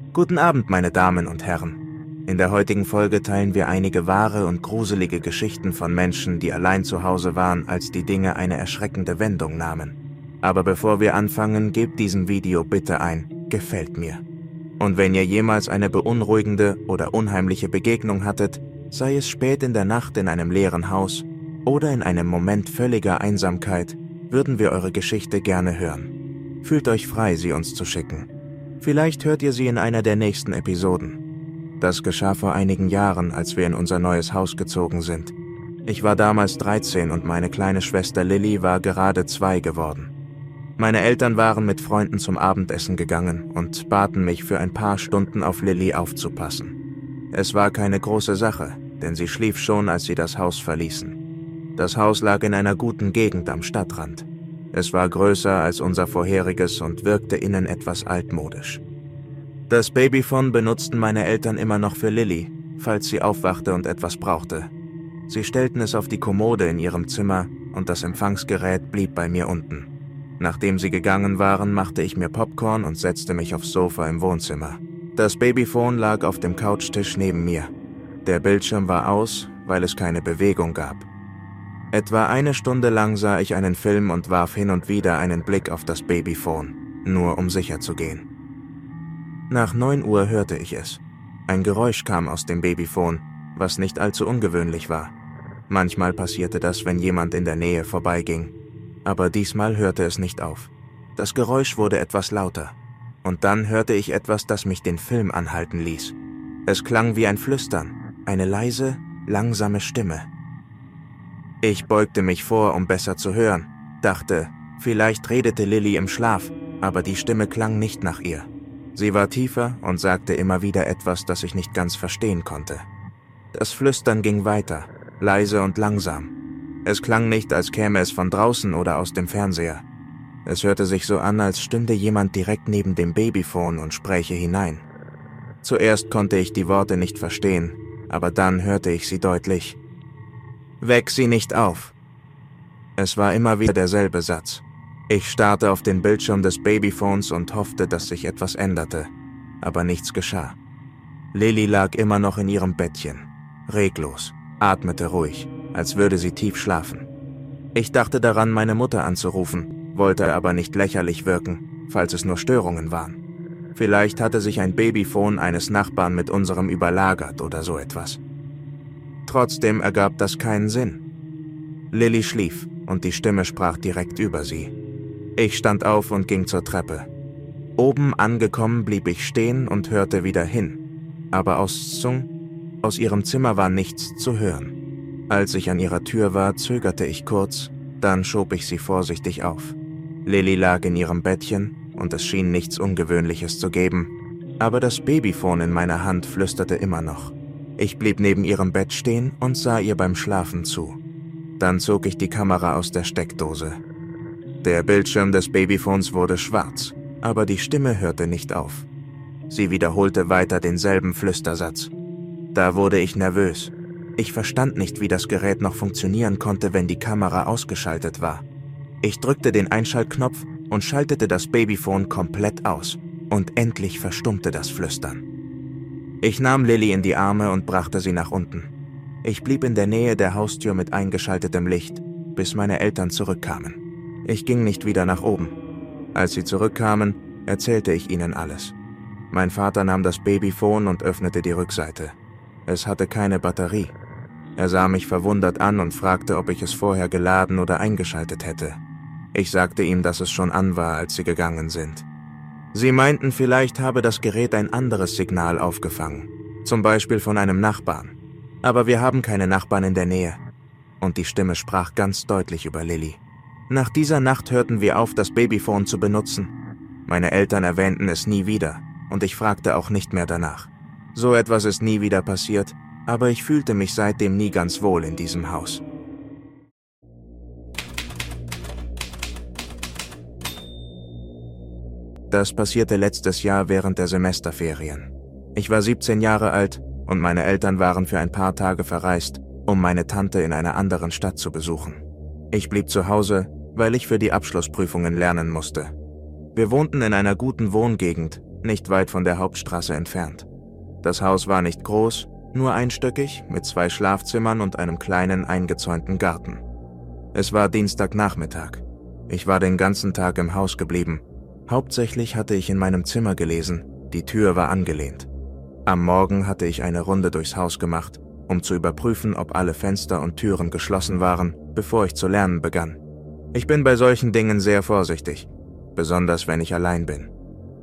Guten Abend, meine Damen und Herren. In der heutigen Folge teilen wir einige wahre und gruselige Geschichten von Menschen, die allein zu Hause waren, als die Dinge eine erschreckende Wendung nahmen. Aber bevor wir anfangen, gebt diesem Video bitte ein „Gefällt mir". Und wenn ihr jemals eine beunruhigende oder unheimliche Begegnung hattet, sei es spät in der Nacht in einem leeren Haus oder in einem Moment völliger Einsamkeit, würden wir eure Geschichte gerne hören. Fühlt euch frei, sie uns zu schicken. Vielleicht hört ihr sie in einer der nächsten Episoden. Das geschah vor einigen Jahren, als wir in unser neues Haus gezogen sind. Ich war damals 13 und meine kleine Schwester Lilly war gerade 2 geworden. Meine Eltern waren mit Freunden zum Abendessen gegangen und baten mich, für ein paar Stunden auf Lilly aufzupassen. Es war keine große Sache, denn sie schlief schon, als sie das Haus verließen. Das Haus lag in einer guten Gegend am Stadtrand. Es war größer als unser vorheriges und wirkte innen etwas altmodisch. Das Babyphone benutzten meine Eltern immer noch für Lilly, falls sie aufwachte und etwas brauchte. Sie stellten es auf die Kommode in ihrem Zimmer und das Empfangsgerät blieb bei mir unten. Nachdem sie gegangen waren, machte ich mir Popcorn und setzte mich aufs Sofa im Wohnzimmer. Das Babyphone lag auf dem Couchtisch neben mir. Der Bildschirm war aus, weil es keine Bewegung gab. Etwa eine Stunde lang sah ich einen Film und warf hin und wieder einen Blick auf das Babyphone, nur um sicher zu gehen. Nach 9 Uhr hörte ich es. Ein Geräusch kam aus dem Babyphone, was nicht allzu ungewöhnlich war. Manchmal passierte das, wenn jemand in der Nähe vorbeiging. Aber diesmal hörte es nicht auf. Das Geräusch wurde etwas lauter. Und dann hörte ich etwas, das mich den Film anhalten ließ. Es klang wie ein Flüstern, eine leise, langsame Stimme. Ich beugte mich vor, um besser zu hören, dachte, vielleicht redete Lilly im Schlaf, aber die Stimme klang nicht nach ihr. Sie war tiefer und sagte immer wieder etwas, das ich nicht ganz verstehen konnte. Das Flüstern ging weiter, leise und langsam. Es klang nicht, als käme es von draußen oder aus dem Fernseher. Es hörte sich so an, als stünde jemand direkt neben dem Babyphone und spräche hinein. Zuerst konnte ich die Worte nicht verstehen, aber dann hörte ich sie deutlich. »Weck sie nicht auf!« Es war immer wieder derselbe Satz. Ich starrte auf den Bildschirm des Babyphones und hoffte, dass sich etwas änderte, aber nichts geschah. Lilly lag immer noch in ihrem Bettchen, reglos, atmete ruhig, als würde sie tief schlafen. Ich dachte daran, meine Mutter anzurufen, wollte aber nicht lächerlich wirken, falls es nur Störungen waren. Vielleicht hatte sich ein Babyphone eines Nachbarn mit unserem überlagert oder so etwas. Trotzdem ergab das keinen Sinn. Lilly schlief und die Stimme sprach direkt über sie. Ich stand auf und ging zur Treppe. Oben angekommen blieb ich stehen und hörte wieder hin, aber aus ihrem Zimmer war nichts zu hören. Als ich an ihrer Tür war, zögerte ich kurz, dann schob ich sie vorsichtig auf. Lilly lag in ihrem Bettchen und es schien nichts Ungewöhnliches zu geben, aber das Babyphone in meiner Hand flüsterte immer noch. Ich blieb neben ihrem Bett stehen und sah ihr beim Schlafen zu. Dann zog ich die Kamera aus der Steckdose. Der Bildschirm des Babyphones wurde schwarz, aber die Stimme hörte nicht auf. Sie wiederholte weiter denselben Flüstersatz. Da wurde ich nervös. Ich verstand nicht, wie das Gerät noch funktionieren konnte, wenn die Kamera ausgeschaltet war. Ich drückte den Einschaltknopf und schaltete das Babyphone komplett aus. Und endlich verstummte das Flüstern. Ich nahm Lilly in die Arme und brachte sie nach unten. Ich blieb in der Nähe der Haustür mit eingeschaltetem Licht, bis meine Eltern zurückkamen. Ich ging nicht wieder nach oben. Als sie zurückkamen, erzählte ich ihnen alles. Mein Vater nahm das Babyphone und öffnete die Rückseite. Es hatte keine Batterie. Er sah mich verwundert an und fragte, ob ich es vorher geladen oder eingeschaltet hätte. Ich sagte ihm, dass es schon an war, als sie gegangen sind. Sie meinten, vielleicht habe das Gerät ein anderes Signal aufgefangen, zum Beispiel von einem Nachbarn. Aber wir haben keine Nachbarn in der Nähe. Und die Stimme sprach ganz deutlich über Lilly. Nach dieser Nacht hörten wir auf, das Babyphone zu benutzen. Meine Eltern erwähnten es nie wieder und ich fragte auch nicht mehr danach. So etwas ist nie wieder passiert, aber ich fühlte mich seitdem nie ganz wohl in diesem Haus. Das passierte letztes Jahr während der Semesterferien. Ich war 17 Jahre alt und meine Eltern waren für ein paar Tage verreist, um meine Tante in einer anderen Stadt zu besuchen. Ich blieb zu Hause, weil ich für die Abschlussprüfungen lernen musste. Wir wohnten in einer guten Wohngegend, nicht weit von der Hauptstraße entfernt. Das Haus war nicht groß, nur einstöckig, mit 2 Schlafzimmern und einem kleinen eingezäunten Garten. Es war Dienstagnachmittag. Ich war den ganzen Tag im Haus geblieben. Hauptsächlich hatte ich in meinem Zimmer gelesen, die Tür war angelehnt. Am Morgen hatte ich eine Runde durchs Haus gemacht, um zu überprüfen, ob alle Fenster und Türen geschlossen waren, bevor ich zu lernen begann. Ich bin bei solchen Dingen sehr vorsichtig, besonders wenn ich allein bin.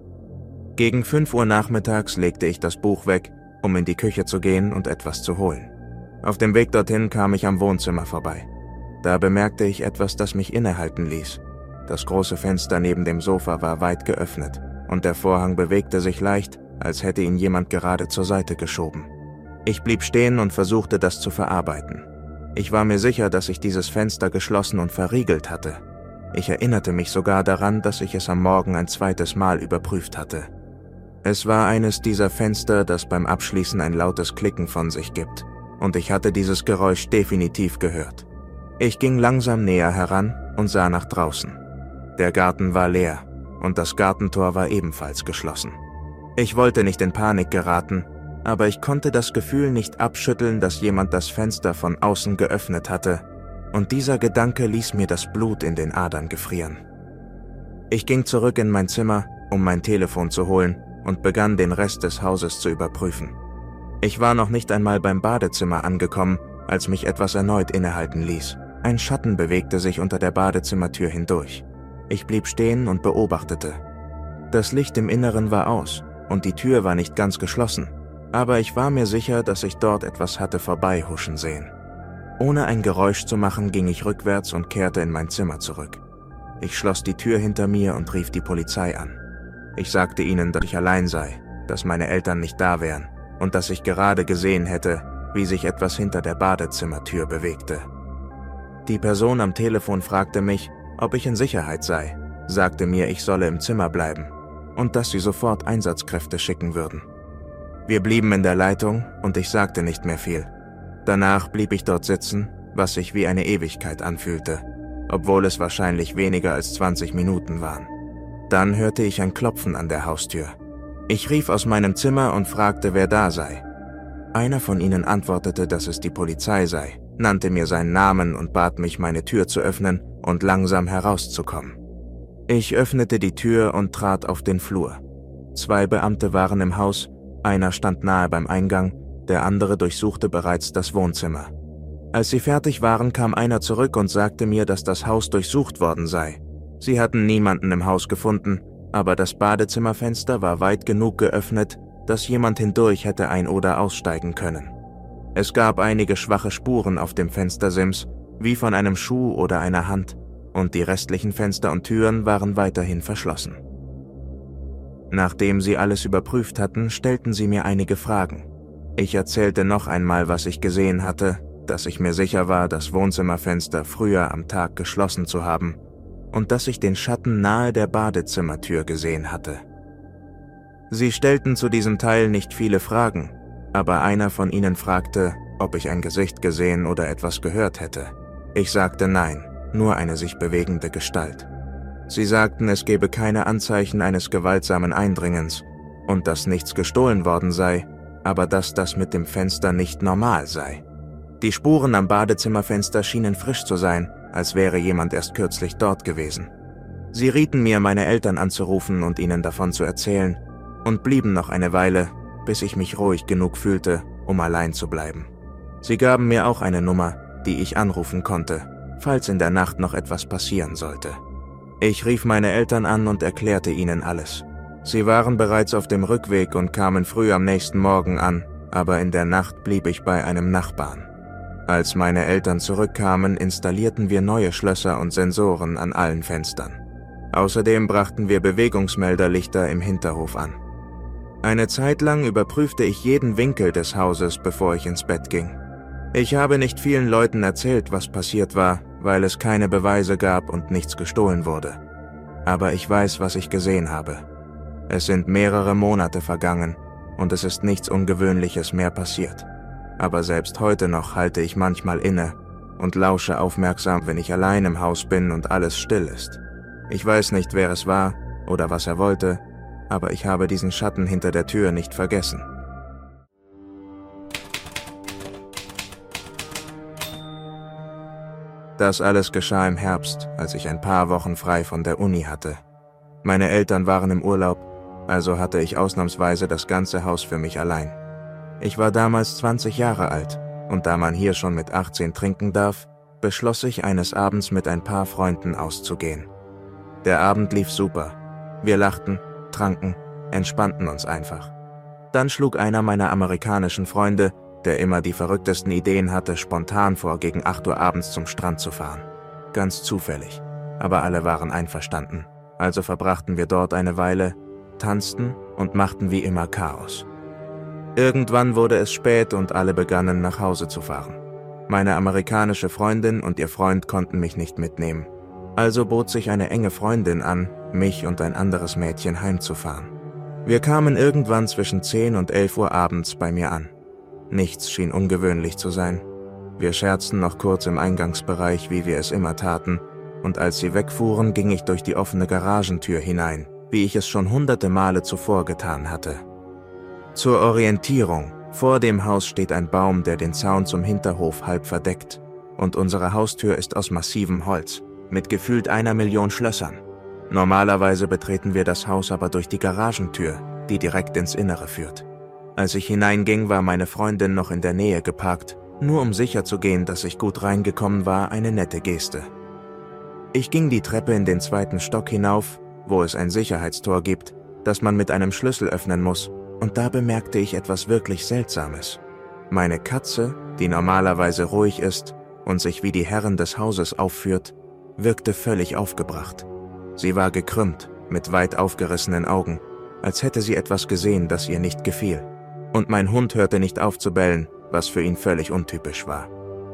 Gegen 5 Uhr nachmittags legte ich das Buch weg, um in die Küche zu gehen und etwas zu holen. Auf dem Weg dorthin kam ich am Wohnzimmer vorbei. Da bemerkte ich etwas, das mich innehalten ließ. Das große Fenster neben dem Sofa war weit geöffnet und der Vorhang bewegte sich leicht, als hätte ihn jemand gerade zur Seite geschoben. Ich blieb stehen und versuchte, das zu verarbeiten. Ich war mir sicher, dass ich dieses Fenster geschlossen und verriegelt hatte. Ich erinnerte mich sogar daran, dass ich es am Morgen ein zweites Mal überprüft hatte. Es war eines dieser Fenster, das beim Abschließen ein lautes Klicken von sich gibt, und ich hatte dieses Geräusch definitiv gehört. Ich ging langsam näher heran und sah nach draußen. Der Garten war leer und das Gartentor war ebenfalls geschlossen. Ich wollte nicht in Panik geraten, aber ich konnte das Gefühl nicht abschütteln, dass jemand das Fenster von außen geöffnet hatte, und dieser Gedanke ließ mir das Blut in den Adern gefrieren. Ich ging zurück in mein Zimmer, um mein Telefon zu holen, und begann, den Rest des Hauses zu überprüfen. Ich war noch nicht einmal beim Badezimmer angekommen, als mich etwas erneut innehalten ließ. Ein Schatten bewegte sich unter der Badezimmertür hindurch. Ich blieb stehen und beobachtete. Das Licht im Inneren war aus und die Tür war nicht ganz geschlossen, aber ich war mir sicher, dass ich dort etwas hatte vorbeihuschen sehen. Ohne ein Geräusch zu machen, ging ich rückwärts und kehrte in mein Zimmer zurück. Ich schloss die Tür hinter mir und rief die Polizei an. Ich sagte ihnen, dass ich allein sei, dass meine Eltern nicht da wären und dass ich gerade gesehen hätte, wie sich etwas hinter der Badezimmertür bewegte. Die Person am Telefon fragte mich, ob ich in Sicherheit sei, sagte mir, ich solle im Zimmer bleiben und dass sie sofort Einsatzkräfte schicken würden. Wir blieben in der Leitung und ich sagte nicht mehr viel. Danach blieb ich dort sitzen, was sich wie eine Ewigkeit anfühlte, obwohl es wahrscheinlich weniger als 20 Minuten waren. Dann hörte ich ein Klopfen an der Haustür. Ich rief aus meinem Zimmer und fragte, wer da sei. Einer von ihnen antwortete, dass es die Polizei sei, nannte mir seinen Namen und bat mich, meine Tür zu öffnen und langsam herauszukommen. Ich öffnete die Tür und trat auf den Flur. 2 Beamte waren im Haus, einer stand nahe beim Eingang, der andere durchsuchte bereits das Wohnzimmer. Als sie fertig waren, kam einer zurück und sagte mir, dass das Haus durchsucht worden sei. Sie hatten niemanden im Haus gefunden, aber das Badezimmerfenster war weit genug geöffnet, dass jemand hindurch hätte ein- oder aussteigen können. Es gab einige schwache Spuren auf dem Fenstersims, wie von einem Schuh oder einer Hand, und die restlichen Fenster und Türen waren weiterhin verschlossen. Nachdem sie alles überprüft hatten, stellten sie mir einige Fragen. Ich erzählte noch einmal, was ich gesehen hatte, dass ich mir sicher war, das Wohnzimmerfenster früher am Tag geschlossen zu haben und dass ich den Schatten nahe der Badezimmertür gesehen hatte. Sie stellten zu diesem Teil nicht viele Fragen, aber einer von ihnen fragte, ob ich ein Gesicht gesehen oder etwas gehört hätte. Ich sagte nein, nur eine sich bewegende Gestalt. Sie sagten, es gebe keine Anzeichen eines gewaltsamen Eindringens und dass nichts gestohlen worden sei, aber dass das mit dem Fenster nicht normal sei. Die Spuren am Badezimmerfenster schienen frisch zu sein, als wäre jemand erst kürzlich dort gewesen. Sie rieten mir, meine Eltern anzurufen und ihnen davon zu erzählen, und blieben noch eine Weile, bis ich mich ruhig genug fühlte, um allein zu bleiben. Sie gaben mir auch eine Nummer, die ich anrufen konnte, falls in der Nacht noch etwas passieren sollte. Ich rief meine Eltern an und erklärte ihnen alles. Sie waren bereits auf dem Rückweg und kamen früh am nächsten Morgen an, aber in der Nacht blieb ich bei einem Nachbarn. Als meine Eltern zurückkamen, installierten wir neue Schlösser und Sensoren an allen Fenstern. Außerdem brachten wir Bewegungsmelderlichter im Hinterhof an. Eine Zeit lang überprüfte ich jeden Winkel des Hauses, bevor ich ins Bett ging. Ich habe nicht vielen Leuten erzählt, was passiert war, weil es keine Beweise gab und nichts gestohlen wurde. Aber ich weiß, was ich gesehen habe. Es sind mehrere Monate vergangen und es ist nichts Ungewöhnliches mehr passiert. Aber selbst heute noch halte ich manchmal inne und lausche aufmerksam, wenn ich allein im Haus bin und alles still ist. Ich weiß nicht, wer es war oder was er wollte, aber ich habe diesen Schatten hinter der Tür nicht vergessen. Das alles geschah im Herbst, als ich ein paar Wochen frei von der Uni hatte. Meine Eltern waren im Urlaub, also hatte ich ausnahmsweise das ganze Haus für mich allein. Ich war damals 20 Jahre alt und da man hier schon mit 18 trinken darf, beschloss ich eines Abends mit ein paar Freunden auszugehen. Der Abend lief super. Wir lachten, tranken, entspannten uns einfach. Dann schlug einer meiner amerikanischen Freunde, der immer die verrücktesten Ideen hatte, spontan vor, gegen 8 Uhr abends zum Strand zu fahren. Ganz zufällig, aber alle waren einverstanden. Also verbrachten wir dort eine Weile, tanzten und machten wie immer Chaos. Irgendwann wurde es spät und alle begannen nach Hause zu fahren. Meine amerikanische Freundin und ihr Freund konnten mich nicht mitnehmen. Also bot sich eine enge Freundin an, mich und ein anderes Mädchen heimzufahren. Wir kamen irgendwann zwischen 10 und 11 Uhr abends bei mir an. Nichts schien ungewöhnlich zu sein. Wir scherzten noch kurz im Eingangsbereich, wie wir es immer taten, und als sie wegfuhren, ging ich durch die offene Garagentür hinein, wie ich es schon hunderte Male zuvor getan hatte. Zur Orientierung: Vor dem Haus steht ein Baum, der den Zaun zum Hinterhof halb verdeckt, und unsere Haustür ist aus massivem Holz, mit gefühlt 1 Million Schlössern. Normalerweise betreten wir das Haus aber durch die Garagentür, die direkt ins Innere führt. Als ich hineinging, war meine Freundin noch in der Nähe geparkt, nur um sicherzugehen, dass ich gut reingekommen war, eine nette Geste. Ich ging die Treppe in den 2. Stock hinauf, wo es ein Sicherheitstor gibt, das man mit einem Schlüssel öffnen muss, und da bemerkte ich etwas wirklich Seltsames. Meine Katze, die normalerweise ruhig ist und sich wie die Herrin des Hauses aufführt, wirkte völlig aufgebracht. Sie war gekrümmt, mit weit aufgerissenen Augen, als hätte sie etwas gesehen, das ihr nicht gefiel. Und mein Hund hörte nicht auf zu bellen, was für ihn völlig untypisch war.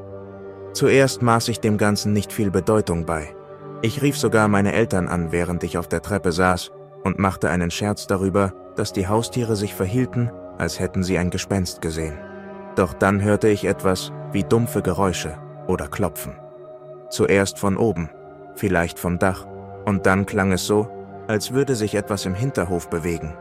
Zuerst maß ich dem Ganzen nicht viel Bedeutung bei. Ich rief sogar meine Eltern an, während ich auf der Treppe saß, und machte einen Scherz darüber, dass die Haustiere sich verhielten, als hätten sie ein Gespenst gesehen. Doch dann hörte ich etwas wie dumpfe Geräusche oder Klopfen. Zuerst von oben, vielleicht vom Dach, und dann klang es so, als würde sich etwas im Hinterhof bewegen.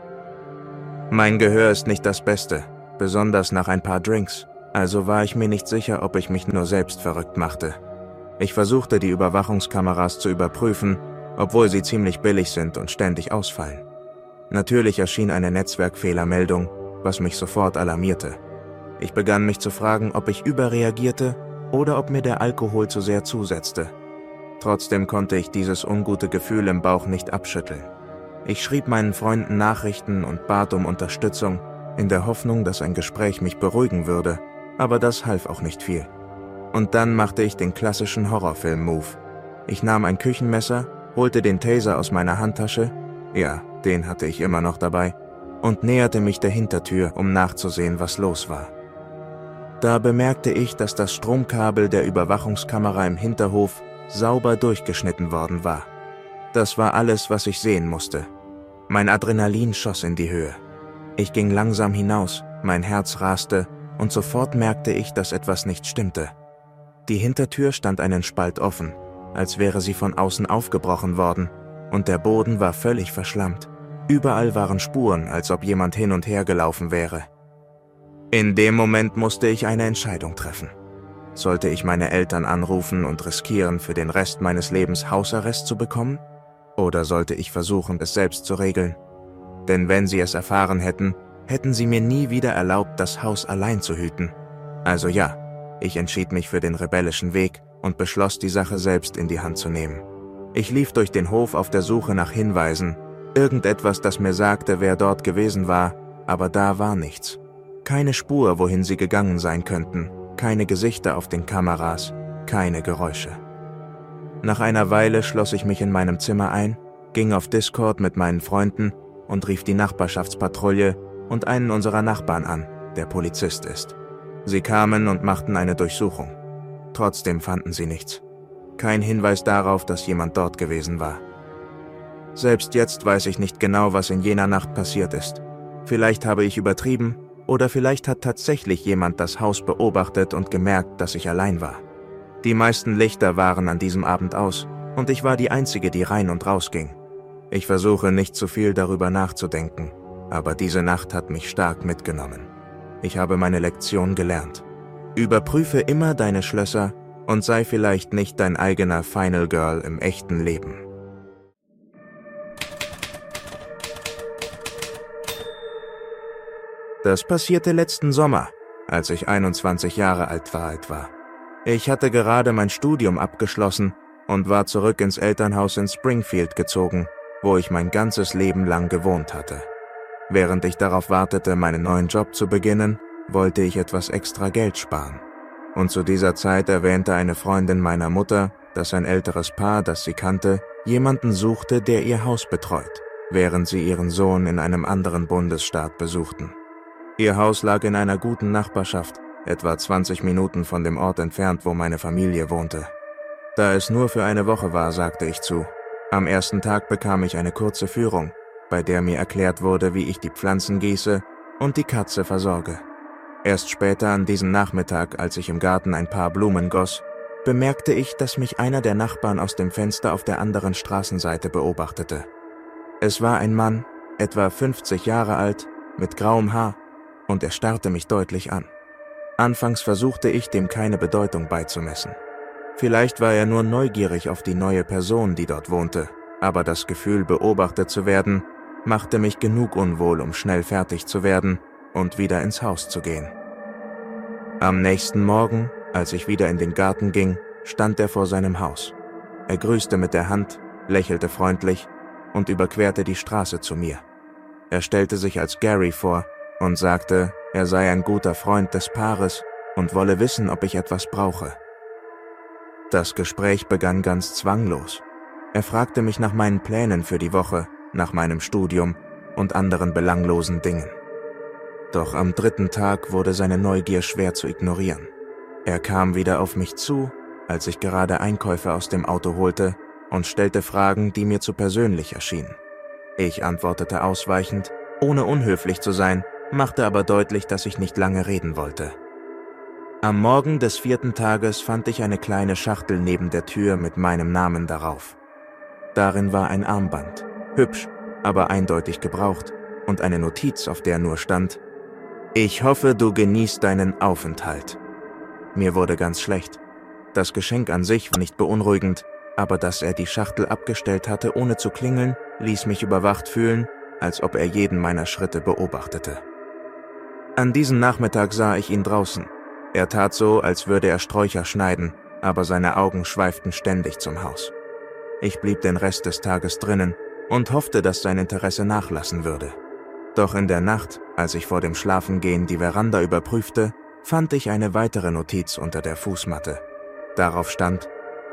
Mein Gehör ist nicht das Beste, besonders nach ein paar Drinks, also war ich mir nicht sicher, ob ich mich nur selbst verrückt machte. Ich versuchte, die Überwachungskameras zu überprüfen, obwohl sie ziemlich billig sind und ständig ausfallen. Natürlich erschien eine Netzwerkfehlermeldung, was mich sofort alarmierte. Ich begann mich zu fragen, ob ich überreagierte oder ob mir der Alkohol zu sehr zusetzte. Trotzdem konnte ich dieses ungute Gefühl im Bauch nicht abschütteln. Ich schrieb meinen Freunden Nachrichten und bat um Unterstützung, in der Hoffnung, dass ein Gespräch mich beruhigen würde, aber das half auch nicht viel. Und dann machte ich den klassischen Horrorfilm-Move. Ich nahm ein Küchenmesser, holte den Taser aus meiner Handtasche, ja, den hatte ich immer noch dabei, und näherte mich der Hintertür, um nachzusehen, was los war. Da bemerkte ich, dass das Stromkabel der Überwachungskamera im Hinterhof sauber durchgeschnitten worden war. Das war alles, was ich sehen musste. Mein Adrenalin schoss in die Höhe. Ich ging langsam hinaus, mein Herz raste, und sofort merkte ich, dass etwas nicht stimmte. Die Hintertür stand einen Spalt offen, als wäre sie von außen aufgebrochen worden, und der Boden war völlig verschlammt. Überall waren Spuren, als ob jemand hin und her gelaufen wäre. In dem Moment musste ich eine Entscheidung treffen. Sollte ich meine Eltern anrufen und riskieren, für den Rest meines Lebens Hausarrest zu bekommen? Oder sollte ich versuchen, es selbst zu regeln? Denn wenn sie es erfahren hätten, hätten sie mir nie wieder erlaubt, das Haus allein zu hüten. Also ja, ich entschied mich für den rebellischen Weg und beschloss, die Sache selbst in die Hand zu nehmen. Ich lief durch den Hof auf der Suche nach Hinweisen, irgendetwas, das mir sagte, wer dort gewesen war, aber da war nichts. Keine Spur, wohin sie gegangen sein könnten, keine Gesichter auf den Kameras, keine Geräusche. Nach einer Weile schloss ich mich in meinem Zimmer ein, ging auf Discord mit meinen Freunden und rief die Nachbarschaftspatrouille und einen unserer Nachbarn an, der Polizist ist. Sie kamen und machten eine Durchsuchung. Trotzdem fanden sie nichts. Kein Hinweis darauf, dass jemand dort gewesen war. Selbst jetzt weiß ich nicht genau, was in jener Nacht passiert ist. Vielleicht habe ich übertrieben, oder vielleicht hat tatsächlich jemand das Haus beobachtet und gemerkt, dass ich allein war. Die meisten Lichter waren an diesem Abend aus, und ich war die Einzige, die rein und raus ging. Ich versuche nicht zu viel darüber nachzudenken, aber diese Nacht hat mich stark mitgenommen. Ich habe meine Lektion gelernt. Überprüfe immer deine Schlösser und sei vielleicht nicht dein eigener Final Girl im echten Leben. Das passierte letzten Sommer, als ich 21 Jahre alt war. Ich hatte gerade mein Studium abgeschlossen und war zurück ins Elternhaus in Springfield gezogen, wo ich mein ganzes Leben lang gewohnt hatte. Während ich darauf wartete, meinen neuen Job zu beginnen, wollte ich etwas extra Geld sparen. Und zu dieser Zeit erwähnte eine Freundin meiner Mutter, dass ein älteres Paar, das sie kannte, jemanden suchte, der ihr Haus betreut, während sie ihren Sohn in einem anderen Bundesstaat besuchten. Ihr Haus lag in einer guten Nachbarschaft, etwa 20 Minuten von dem Ort entfernt, wo meine Familie wohnte. Da es nur für eine Woche war, sagte ich zu. Am ersten Tag bekam ich eine kurze Führung, bei der mir erklärt wurde, wie ich die Pflanzen gieße und die Katze versorge. Erst später an diesem Nachmittag, als ich im Garten ein paar Blumen goss, bemerkte ich, dass mich einer der Nachbarn aus dem Fenster auf der anderen Straßenseite beobachtete. Es war ein Mann, etwa 50 Jahre alt, mit grauem Haar, und er starrte mich deutlich an. Anfangs versuchte ich, dem keine Bedeutung beizumessen. Vielleicht war er nur neugierig auf die neue Person, die dort wohnte, aber das Gefühl, beobachtet zu werden, machte mich genug unwohl, um schnell fertig zu werden und wieder ins Haus zu gehen. Am nächsten Morgen, als ich wieder in den Garten ging, stand er vor seinem Haus. Er grüßte mit der Hand, lächelte freundlich und überquerte die Straße zu mir. Er stellte sich als Gary vor und sagte, er sei ein guter Freund des Paares und wolle wissen, ob ich etwas brauche. Das Gespräch begann ganz zwanglos. Er fragte mich nach meinen Plänen für die Woche, nach meinem Studium und anderen belanglosen Dingen. Doch am dritten Tag wurde seine Neugier schwer zu ignorieren. Er kam wieder auf mich zu, als ich gerade Einkäufe aus dem Auto holte, und stellte Fragen, die mir zu persönlich erschienen. Ich antwortete ausweichend, ohne unhöflich zu sein, machte aber deutlich, dass ich nicht lange reden wollte. Am Morgen des 4. Tages fand ich eine kleine Schachtel neben der Tür mit meinem Namen darauf. Darin war ein Armband, hübsch, aber eindeutig gebraucht, und eine Notiz, auf der nur stand: Ich hoffe, du genießt deinen Aufenthalt. Mir wurde ganz schlecht. Das Geschenk an sich war nicht beunruhigend, aber dass er die Schachtel abgestellt hatte, ohne zu klingeln, ließ mich überwacht fühlen, als ob er jeden meiner Schritte beobachtete. An diesem Nachmittag sah ich ihn draußen. Er tat so, als würde er Sträucher schneiden, aber seine Augen schweiften ständig zum Haus. Ich blieb den Rest des Tages drinnen und hoffte, dass sein Interesse nachlassen würde. Doch in der Nacht, als ich vor dem Schlafengehen die Veranda überprüfte, fand ich eine weitere Notiz unter der Fußmatte. Darauf stand: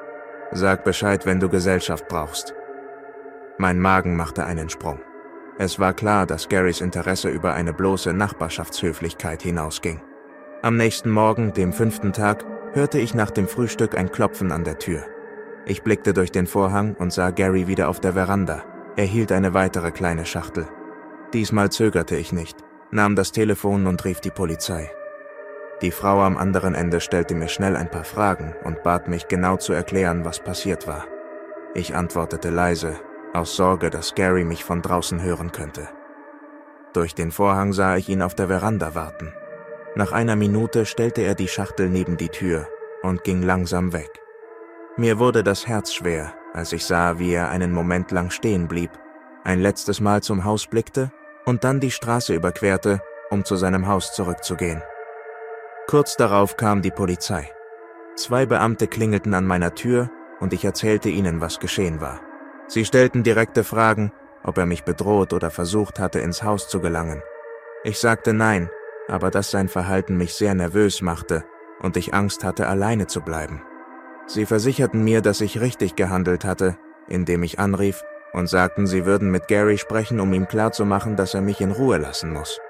Sag Bescheid, wenn du Gesellschaft brauchst. Mein Magen machte einen Sprung. Es war klar, dass Garys Interesse über eine bloße Nachbarschaftshöflichkeit hinausging. Am nächsten Morgen, dem 5. Tag, hörte ich nach dem Frühstück ein Klopfen an der Tür. Ich blickte durch den Vorhang und sah Gary wieder auf der Veranda. Er hielt eine weitere kleine Schachtel. Diesmal zögerte ich nicht, nahm das Telefon und rief die Polizei. Die Frau am anderen Ende stellte mir schnell ein paar Fragen und bat mich, genau zu erklären, was passiert war. Ich antwortete leise, aus Sorge, dass Gary mich von draußen hören könnte. Durch den Vorhang sah ich ihn auf der Veranda warten. Nach einer Minute stellte er die Schachtel neben die Tür und ging langsam weg. Mir wurde das Herz schwer, als ich sah, wie er einen Moment lang stehen blieb, ein letztes Mal zum Haus blickte und dann die Straße überquerte, um zu seinem Haus zurückzugehen. Kurz darauf kam die Polizei. 2 Beamte klingelten an meiner Tür und ich erzählte ihnen, was geschehen war. Sie stellten direkte Fragen, ob er mich bedroht oder versucht hatte, ins Haus zu gelangen. Ich sagte nein, aber dass sein Verhalten mich sehr nervös machte und ich Angst hatte, alleine zu bleiben. Sie versicherten mir, dass ich richtig gehandelt hatte, indem ich anrief, und sagten, sie würden mit Gary sprechen, um ihm klarzumachen, dass er mich in Ruhe lassen muss.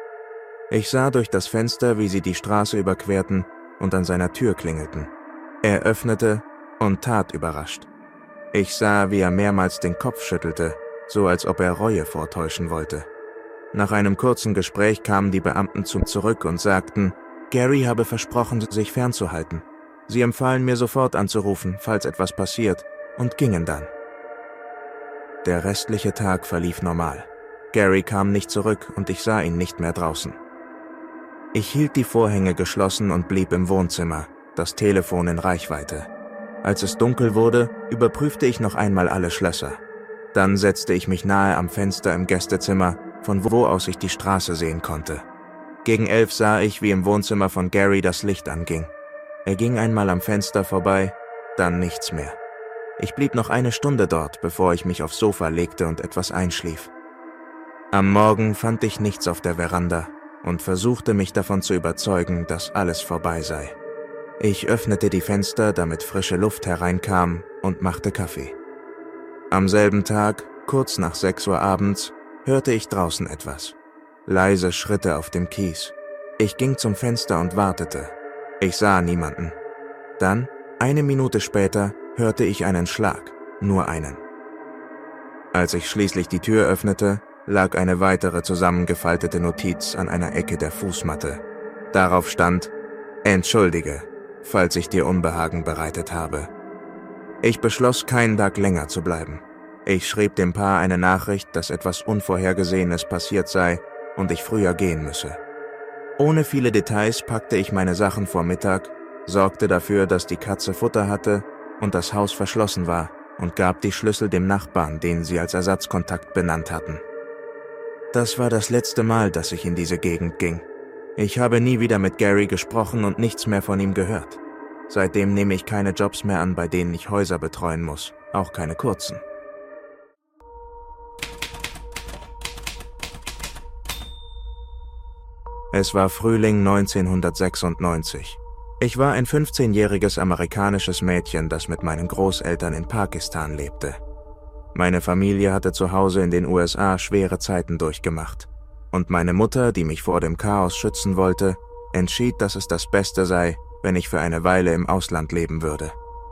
Ich sah durch das Fenster, wie sie die Straße überquerten und an seiner Tür klingelten. Er öffnete und tat überrascht. Ich sah, wie er mehrmals den Kopf schüttelte, so als ob er Reue vortäuschen wollte. Nach einem kurzen Gespräch kamen die Beamten zurück und sagten, Gary habe versprochen, sich fernzuhalten. Sie empfahlen mir sofort anzurufen, falls etwas passiert, und gingen dann. Der restliche Tag verlief normal. Gary kam nicht zurück und ich sah ihn nicht mehr draußen. Ich hielt die Vorhänge geschlossen und blieb im Wohnzimmer, das Telefon in Reichweite. Als es dunkel wurde, überprüfte ich noch einmal alle Schlösser. Dann setzte ich mich nahe am Fenster im Gästezimmer, von wo aus ich die Straße sehen konnte. Gegen 11 sah ich, wie im Wohnzimmer von Gary das Licht anging. Er ging einmal am Fenster vorbei, dann nichts mehr. Ich blieb noch eine Stunde dort, bevor ich mich aufs Sofa legte und etwas einschlief. Am Morgen fand ich nichts auf der Veranda und versuchte mich davon zu überzeugen, dass alles vorbei sei. Ich öffnete die Fenster, damit frische Luft hereinkam, und machte Kaffee. Am selben Tag, kurz nach 6 Uhr abends, hörte ich draußen etwas. Leise Schritte auf dem Kies. Ich ging zum Fenster und wartete. Ich sah niemanden. Dann, 1 Minute später, hörte ich einen Schlag, nur einen. Als ich schließlich die Tür öffnete, lag eine weitere zusammengefaltete Notiz an einer Ecke der Fußmatte. Darauf stand: Entschuldige, falls ich dir Unbehagen bereitet habe. Ich beschloss, keinen Tag länger zu bleiben. Ich schrieb dem Paar eine Nachricht, dass etwas Unvorhergesehenes passiert sei und ich früher gehen müsse. Ohne viele Details packte ich meine Sachen vor Mittag, sorgte dafür, dass die Katze Futter hatte und das Haus verschlossen war, und gab die Schlüssel dem Nachbarn, den sie als Ersatzkontakt benannt hatten. Das war das letzte Mal, dass ich in diese Gegend ging. Ich habe nie wieder mit Gary gesprochen und nichts mehr von ihm gehört. Seitdem nehme ich keine Jobs mehr an, bei denen ich Häuser betreuen muss, auch keine kurzen. Es war Frühling 1996. Ich war ein 15-jähriges amerikanisches Mädchen, das mit meinen Großeltern in Pakistan lebte. Meine Familie hatte zu Hause in den USA schwere Zeiten durchgemacht. Und meine Mutter, die mich vor dem Chaos schützen wollte, entschied, dass es das Beste sei, wenn ich für eine Weile im Ausland leben würde.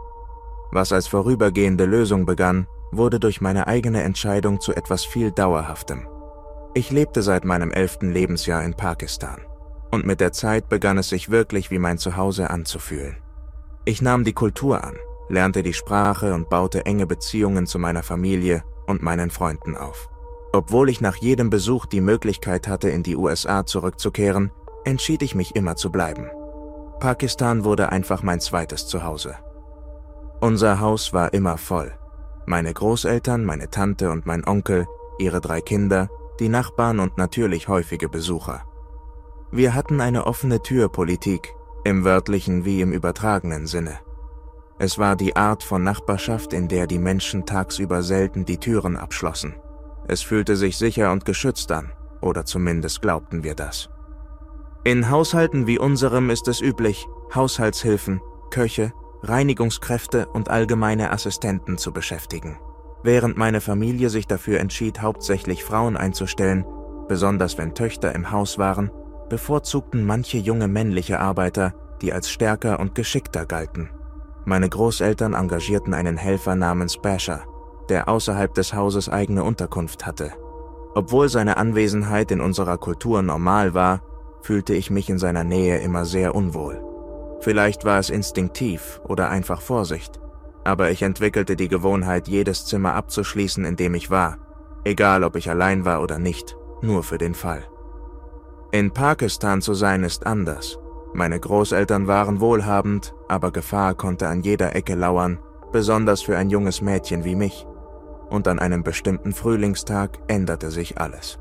Was als vorübergehende Lösung begann, wurde durch meine eigene Entscheidung zu etwas viel Dauerhaftem. Ich lebte seit meinem 11. Lebensjahr in Pakistan. Und mit der Zeit begann es sich wirklich wie mein Zuhause anzufühlen. Ich nahm die Kultur an, lernte die Sprache und baute enge Beziehungen zu meiner Familie und meinen Freunden auf. Obwohl ich nach jedem Besuch die Möglichkeit hatte, in die USA zurückzukehren, entschied ich mich immer zu bleiben. Pakistan wurde einfach mein zweites Zuhause. Unser Haus war immer voll. Meine Großeltern, meine Tante und mein Onkel, ihre 3 Kinder, die Nachbarn und natürlich häufige Besucher. Wir hatten eine offene Türpolitik, im wörtlichen wie im übertragenen Sinne. Es war die Art von Nachbarschaft, in der die Menschen tagsüber selten die Türen abschlossen. Es fühlte sich sicher und geschützt an, oder zumindest glaubten wir das. In Haushalten wie unserem ist es üblich, Haushaltshilfen, Köche, Reinigungskräfte und allgemeine Assistenten zu beschäftigen. Während meine Familie sich dafür entschied, hauptsächlich Frauen einzustellen, besonders wenn Töchter im Haus waren, bevorzugten manche junge männliche Arbeiter, die als stärker und geschickter galten. Meine Großeltern engagierten einen Helfer namens Basher, der außerhalb des Hauses eigene Unterkunft hatte. Obwohl seine Anwesenheit in unserer Kultur normal war, fühlte ich mich in seiner Nähe immer sehr unwohl. Vielleicht war es instinktiv oder einfach Vorsicht, aber ich entwickelte die Gewohnheit, jedes Zimmer abzuschließen, in dem ich war, egal ob ich allein war oder nicht, nur für den Fall. In Pakistan zu sein ist anders. Meine Großeltern waren wohlhabend, aber Gefahr konnte an jeder Ecke lauern, besonders für ein junges Mädchen wie mich. Und an einem bestimmten Frühlingstag änderte sich alles.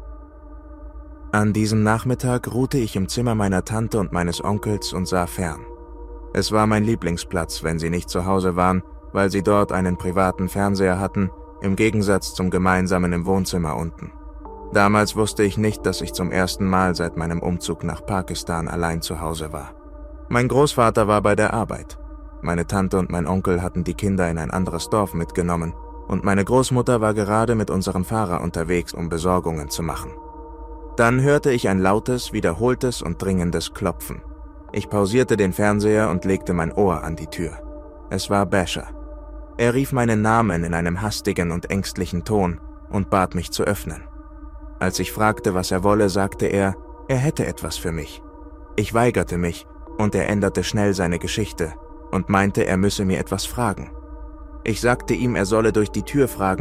An diesem Nachmittag ruhte ich im Zimmer meiner Tante und meines Onkels und sah fern. Es war mein Lieblingsplatz, wenn sie nicht zu Hause waren, weil sie dort einen privaten Fernseher hatten, im Gegensatz zum gemeinsamen im Wohnzimmer unten. Damals wusste ich nicht, dass ich zum ersten Mal seit meinem Umzug nach Pakistan allein zu Hause war. Mein Großvater war bei der Arbeit. Meine Tante und mein Onkel hatten die Kinder in ein anderes Dorf mitgenommen und meine Großmutter war gerade mit unserem Fahrer unterwegs, um Besorgungen zu machen. Dann hörte ich ein lautes, wiederholtes und dringendes Klopfen. Ich pausierte den Fernseher und legte mein Ohr an die Tür. Es war Basher. Er rief meinen Namen in einem hastigen und ängstlichen Ton und bat mich zu öffnen. Als ich fragte, was er wolle, sagte er hätte etwas für mich. Ich weigerte mich und er änderte schnell seine Geschichte und meinte, er müsse mir etwas fragen. Ich sagte ihm, er solle durch die Tür fragen,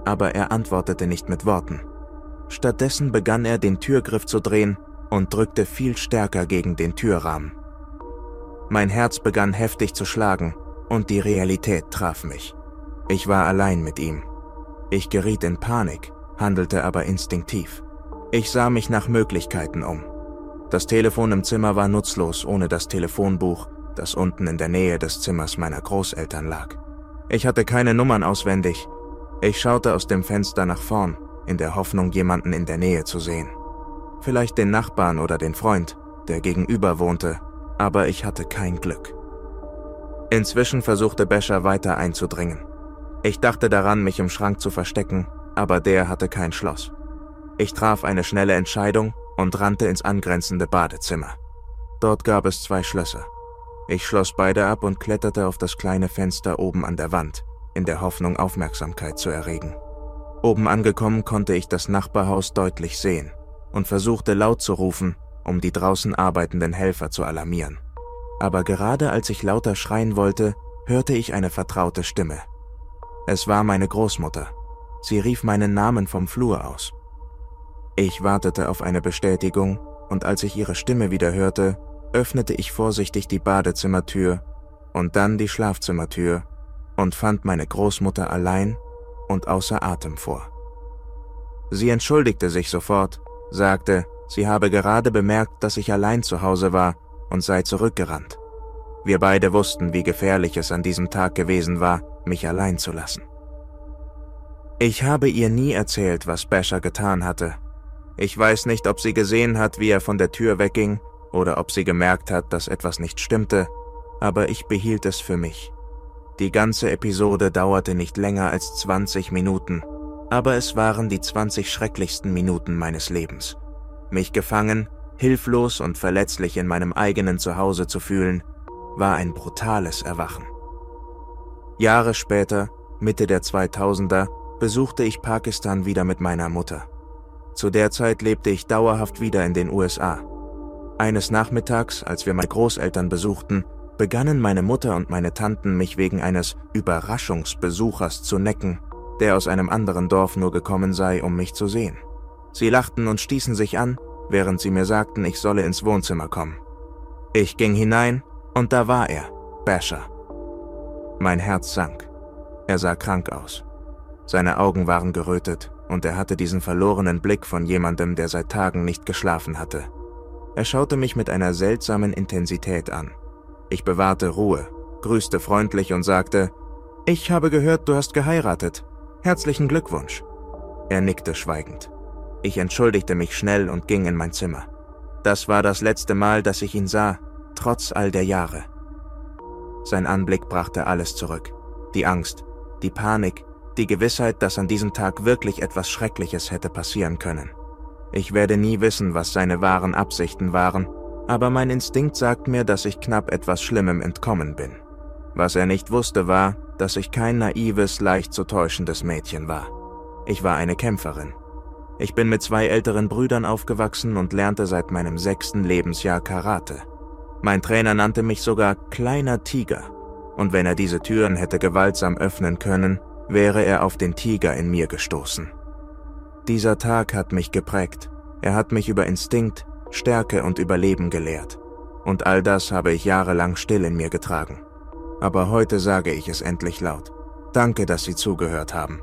aber er antwortete nicht mit Worten. Stattdessen begann er, den Türgriff zu drehen und drückte viel stärker gegen den Türrahmen. Mein Herz begann heftig zu schlagen und die Realität traf mich. Ich war allein mit ihm. Ich geriet in Panik, handelte aber instinktiv. Ich sah mich nach Möglichkeiten um. Das Telefon im Zimmer war nutzlos ohne das Telefonbuch, das unten in der Nähe des Zimmers meiner Großeltern lag. Ich hatte keine Nummern auswendig. Ich schaute aus dem Fenster nach vorn, in der Hoffnung, jemanden in der Nähe zu sehen. Vielleicht den Nachbarn oder den Freund, der gegenüber wohnte, aber ich hatte kein Glück. Inzwischen versuchte Bescher weiter einzudringen. Ich dachte daran, mich im Schrank zu verstecken, aber der hatte kein Schloss. Ich traf eine schnelle Entscheidung und rannte ins angrenzende Badezimmer. Dort gab es 2 Schlösser. Ich schloss beide ab und kletterte auf das kleine Fenster oben an der Wand, in der Hoffnung, Aufmerksamkeit zu erregen. Oben angekommen konnte ich das Nachbarhaus deutlich sehen und versuchte laut zu rufen, um die draußen arbeitenden Helfer zu alarmieren. Aber gerade als ich lauter schreien wollte, hörte ich eine vertraute Stimme. Es war meine Großmutter. Sie rief meinen Namen vom Flur aus. Ich wartete auf eine Bestätigung und als ich ihre Stimme wieder hörte, öffnete ich vorsichtig die Badezimmertür und dann die Schlafzimmertür und fand meine Großmutter allein und außer Atem vor. Sie entschuldigte sich sofort, sagte, sie habe gerade bemerkt, dass ich allein zu Hause war und sei zurückgerannt. Wir beide wussten, wie gefährlich es an diesem Tag gewesen war, mich allein zu lassen. Ich habe ihr nie erzählt, was Bescher getan hatte. Ich weiß nicht, ob sie gesehen hat, wie er von der Tür wegging, oder ob sie gemerkt hat, dass etwas nicht stimmte, aber ich behielt es für mich. Die ganze Episode dauerte nicht länger als 20 Minuten, aber es waren die 20 schrecklichsten Minuten meines Lebens. Mich gefangen, hilflos und verletzlich in meinem eigenen Zuhause zu fühlen, war ein brutales Erwachen. Jahre später, Mitte der 2000er, besuchte ich Pakistan wieder mit meiner Mutter. Zu der Zeit lebte ich dauerhaft wieder in den USA. Eines Nachmittags, als wir meine Großeltern besuchten, begannen meine Mutter und meine Tanten mich wegen eines Überraschungsbesuchers zu necken, der aus einem anderen Dorf nur gekommen sei, um mich zu sehen. Sie lachten und stießen sich an, während sie mir sagten, ich solle ins Wohnzimmer kommen. Ich ging hinein und da war er, Bescher. Mein Herz sank. Er sah krank aus. Seine Augen waren gerötet und er hatte diesen verlorenen Blick von jemandem, der seit Tagen nicht geschlafen hatte. Er schaute mich mit einer seltsamen Intensität an. Ich bewahrte Ruhe, grüßte freundlich und sagte, »Ich habe gehört, du hast geheiratet. Herzlichen Glückwunsch.« Er nickte schweigend. Ich entschuldigte mich schnell und ging in mein Zimmer. Das war das letzte Mal, dass ich ihn sah, trotz all der Jahre. Sein Anblick brachte alles zurück. Die Angst, die Panik, die Gewissheit, dass an diesem Tag wirklich etwas Schreckliches hätte passieren können. Ich werde nie wissen, was seine wahren Absichten waren, aber mein Instinkt sagt mir, dass ich knapp etwas Schlimmem entkommen bin. Was er nicht wusste war, dass ich kein naives, leicht zu täuschendes Mädchen war. Ich war eine Kämpferin. Ich bin mit 2 älteren Brüdern aufgewachsen und lernte seit meinem 6. Lebensjahr Karate. Mein Trainer nannte mich sogar »kleiner Tiger«, und wenn er diese Türen hätte gewaltsam öffnen können, wäre er auf den Tiger in mir gestoßen. Dieser Tag hat mich geprägt. Er hat mich über Instinkt, Stärke und Überleben gelehrt. Und all das habe ich jahrelang still in mir getragen. Aber heute sage ich es endlich laut. Danke, dass Sie zugehört haben.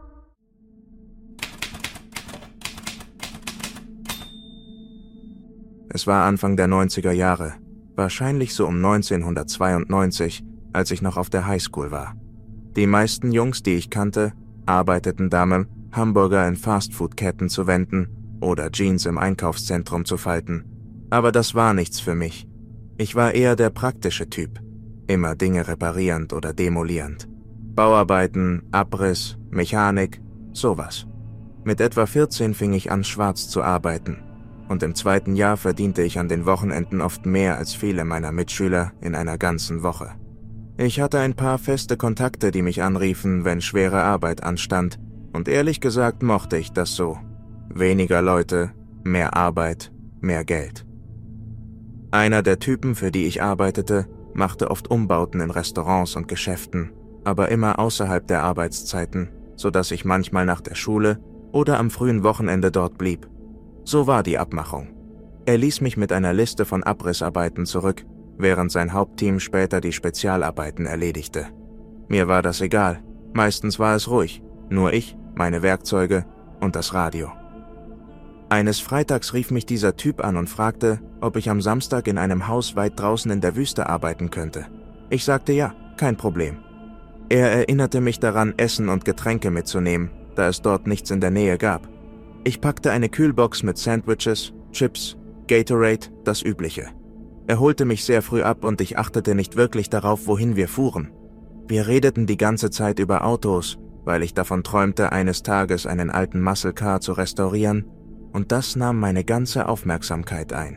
Es war Anfang der 90er Jahre, wahrscheinlich so um 1992, als ich noch auf der Highschool war. Die meisten Jungs, die ich kannte, arbeiteten damit, Hamburger in Fastfood-Ketten zu wenden oder Jeans im Einkaufszentrum zu falten. Aber das war nichts für mich. Ich war eher der praktische Typ, immer Dinge reparierend oder demolierend. Bauarbeiten, Abriss, Mechanik, sowas. Mit etwa 14 fing ich an, schwarz zu arbeiten. Und im 2. Jahr verdiente ich an den Wochenenden oft mehr als viele meiner Mitschüler in einer ganzen Woche. Ich hatte ein paar feste Kontakte, die mich anriefen, wenn schwere Arbeit anstand, und ehrlich gesagt mochte ich das so. Weniger Leute, mehr Arbeit, mehr Geld. Einer der Typen, für die ich arbeitete, machte oft Umbauten in Restaurants und Geschäften, aber immer außerhalb der Arbeitszeiten, sodass ich manchmal nach der Schule oder am frühen Wochenende dort blieb. So war die Abmachung. Er ließ mich mit einer Liste von Abrissarbeiten zurück, während sein Hauptteam später die Spezialarbeiten erledigte. Mir war das egal, meistens war es ruhig, nur ich, meine Werkzeuge und das Radio. Eines Freitags rief mich dieser Typ an und fragte, ob ich am Samstag in einem Haus weit draußen in der Wüste arbeiten könnte. Ich sagte ja, kein Problem. Er erinnerte mich daran, Essen und Getränke mitzunehmen, da es dort nichts in der Nähe gab. Ich packte eine Kühlbox mit Sandwiches, Chips, Gatorade, das Übliche. Er holte mich sehr früh ab und ich achtete nicht wirklich darauf, wohin wir fuhren. Wir redeten die ganze Zeit über Autos, weil ich davon träumte, eines Tages einen alten Muscle Car zu restaurieren, und das nahm meine ganze Aufmerksamkeit ein.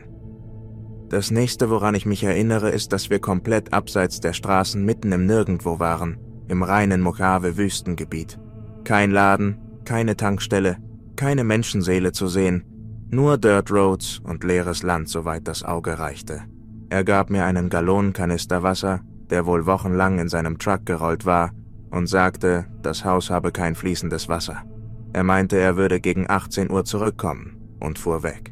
Das nächste, woran ich mich erinnere, ist, dass wir komplett abseits der Straßen mitten im Nirgendwo waren, im reinen Mojave-Wüstengebiet. Kein Laden, keine Tankstelle, keine Menschenseele zu sehen, nur Dirt Roads und leeres Land, soweit das Auge reichte. Er gab mir einen Gallonenkanister Wasser, der wohl wochenlang in seinem Truck gerollt war, und sagte, das Haus habe kein fließendes Wasser. Er meinte, er würde gegen 18 Uhr zurückkommen und fuhr weg.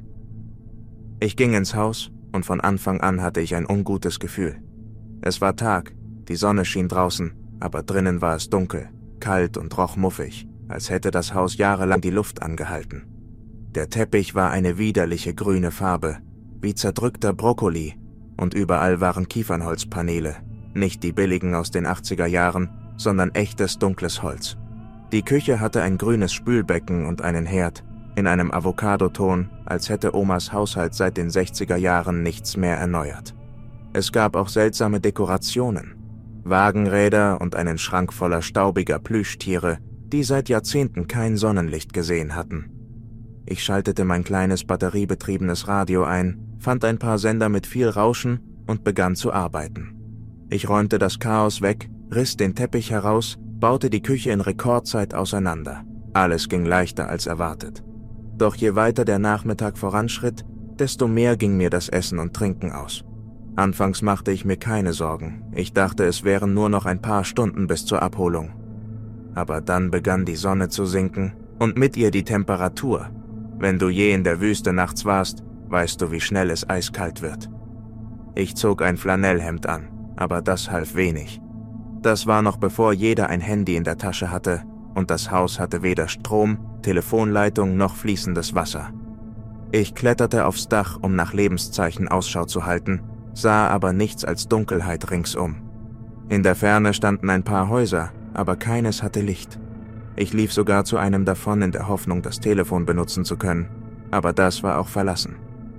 Ich ging ins Haus und von Anfang an hatte ich ein ungutes Gefühl. Es war Tag, die Sonne schien draußen, aber drinnen war es dunkel, kalt und roch muffig, als hätte das Haus jahrelang die Luft angehalten. Der Teppich war eine widerliche grüne Farbe, wie zerdrückter Brokkoli, und überall waren Kiefernholzpaneele, nicht die billigen aus den 80er Jahren, sondern echtes dunkles Holz. Die Küche hatte ein grünes Spülbecken und einen Herd, in einem Avocadoton, als hätte Omas Haushalt seit den 60er Jahren nichts mehr erneuert. Es gab auch seltsame Dekorationen, Wagenräder und einen Schrank voller staubiger Plüschtiere, die seit Jahrzehnten kein Sonnenlicht gesehen hatten. Ich schaltete mein kleines batteriebetriebenes Radio ein, fand ein paar Sender mit viel Rauschen und begann zu arbeiten. Ich räumte das Chaos weg, riss den Teppich heraus, baute die Küche in Rekordzeit auseinander. Alles ging leichter als erwartet. Doch je weiter der Nachmittag voranschritt, desto mehr ging mir das Essen und Trinken aus. Anfangs machte ich mir keine Sorgen. Ich dachte, es wären nur noch ein paar Stunden bis zur Abholung. Aber dann begann die Sonne zu sinken und mit ihr die Temperatur. Wenn du je in der Wüste nachts warst, weißt du, wie schnell es eiskalt wird. Ich zog ein Flanellhemd an, aber das half wenig. Das war noch bevor jeder ein Handy in der Tasche hatte und das Haus hatte weder Strom, Telefonleitung noch fließendes Wasser. Ich kletterte aufs Dach, um nach Lebenszeichen Ausschau zu halten, sah aber nichts als Dunkelheit ringsum. In der Ferne standen ein paar Häuser, aber keines hatte Licht. Ich lief sogar zu einem davon in der Hoffnung, das Telefon benutzen zu können, aber das war auch verlassen.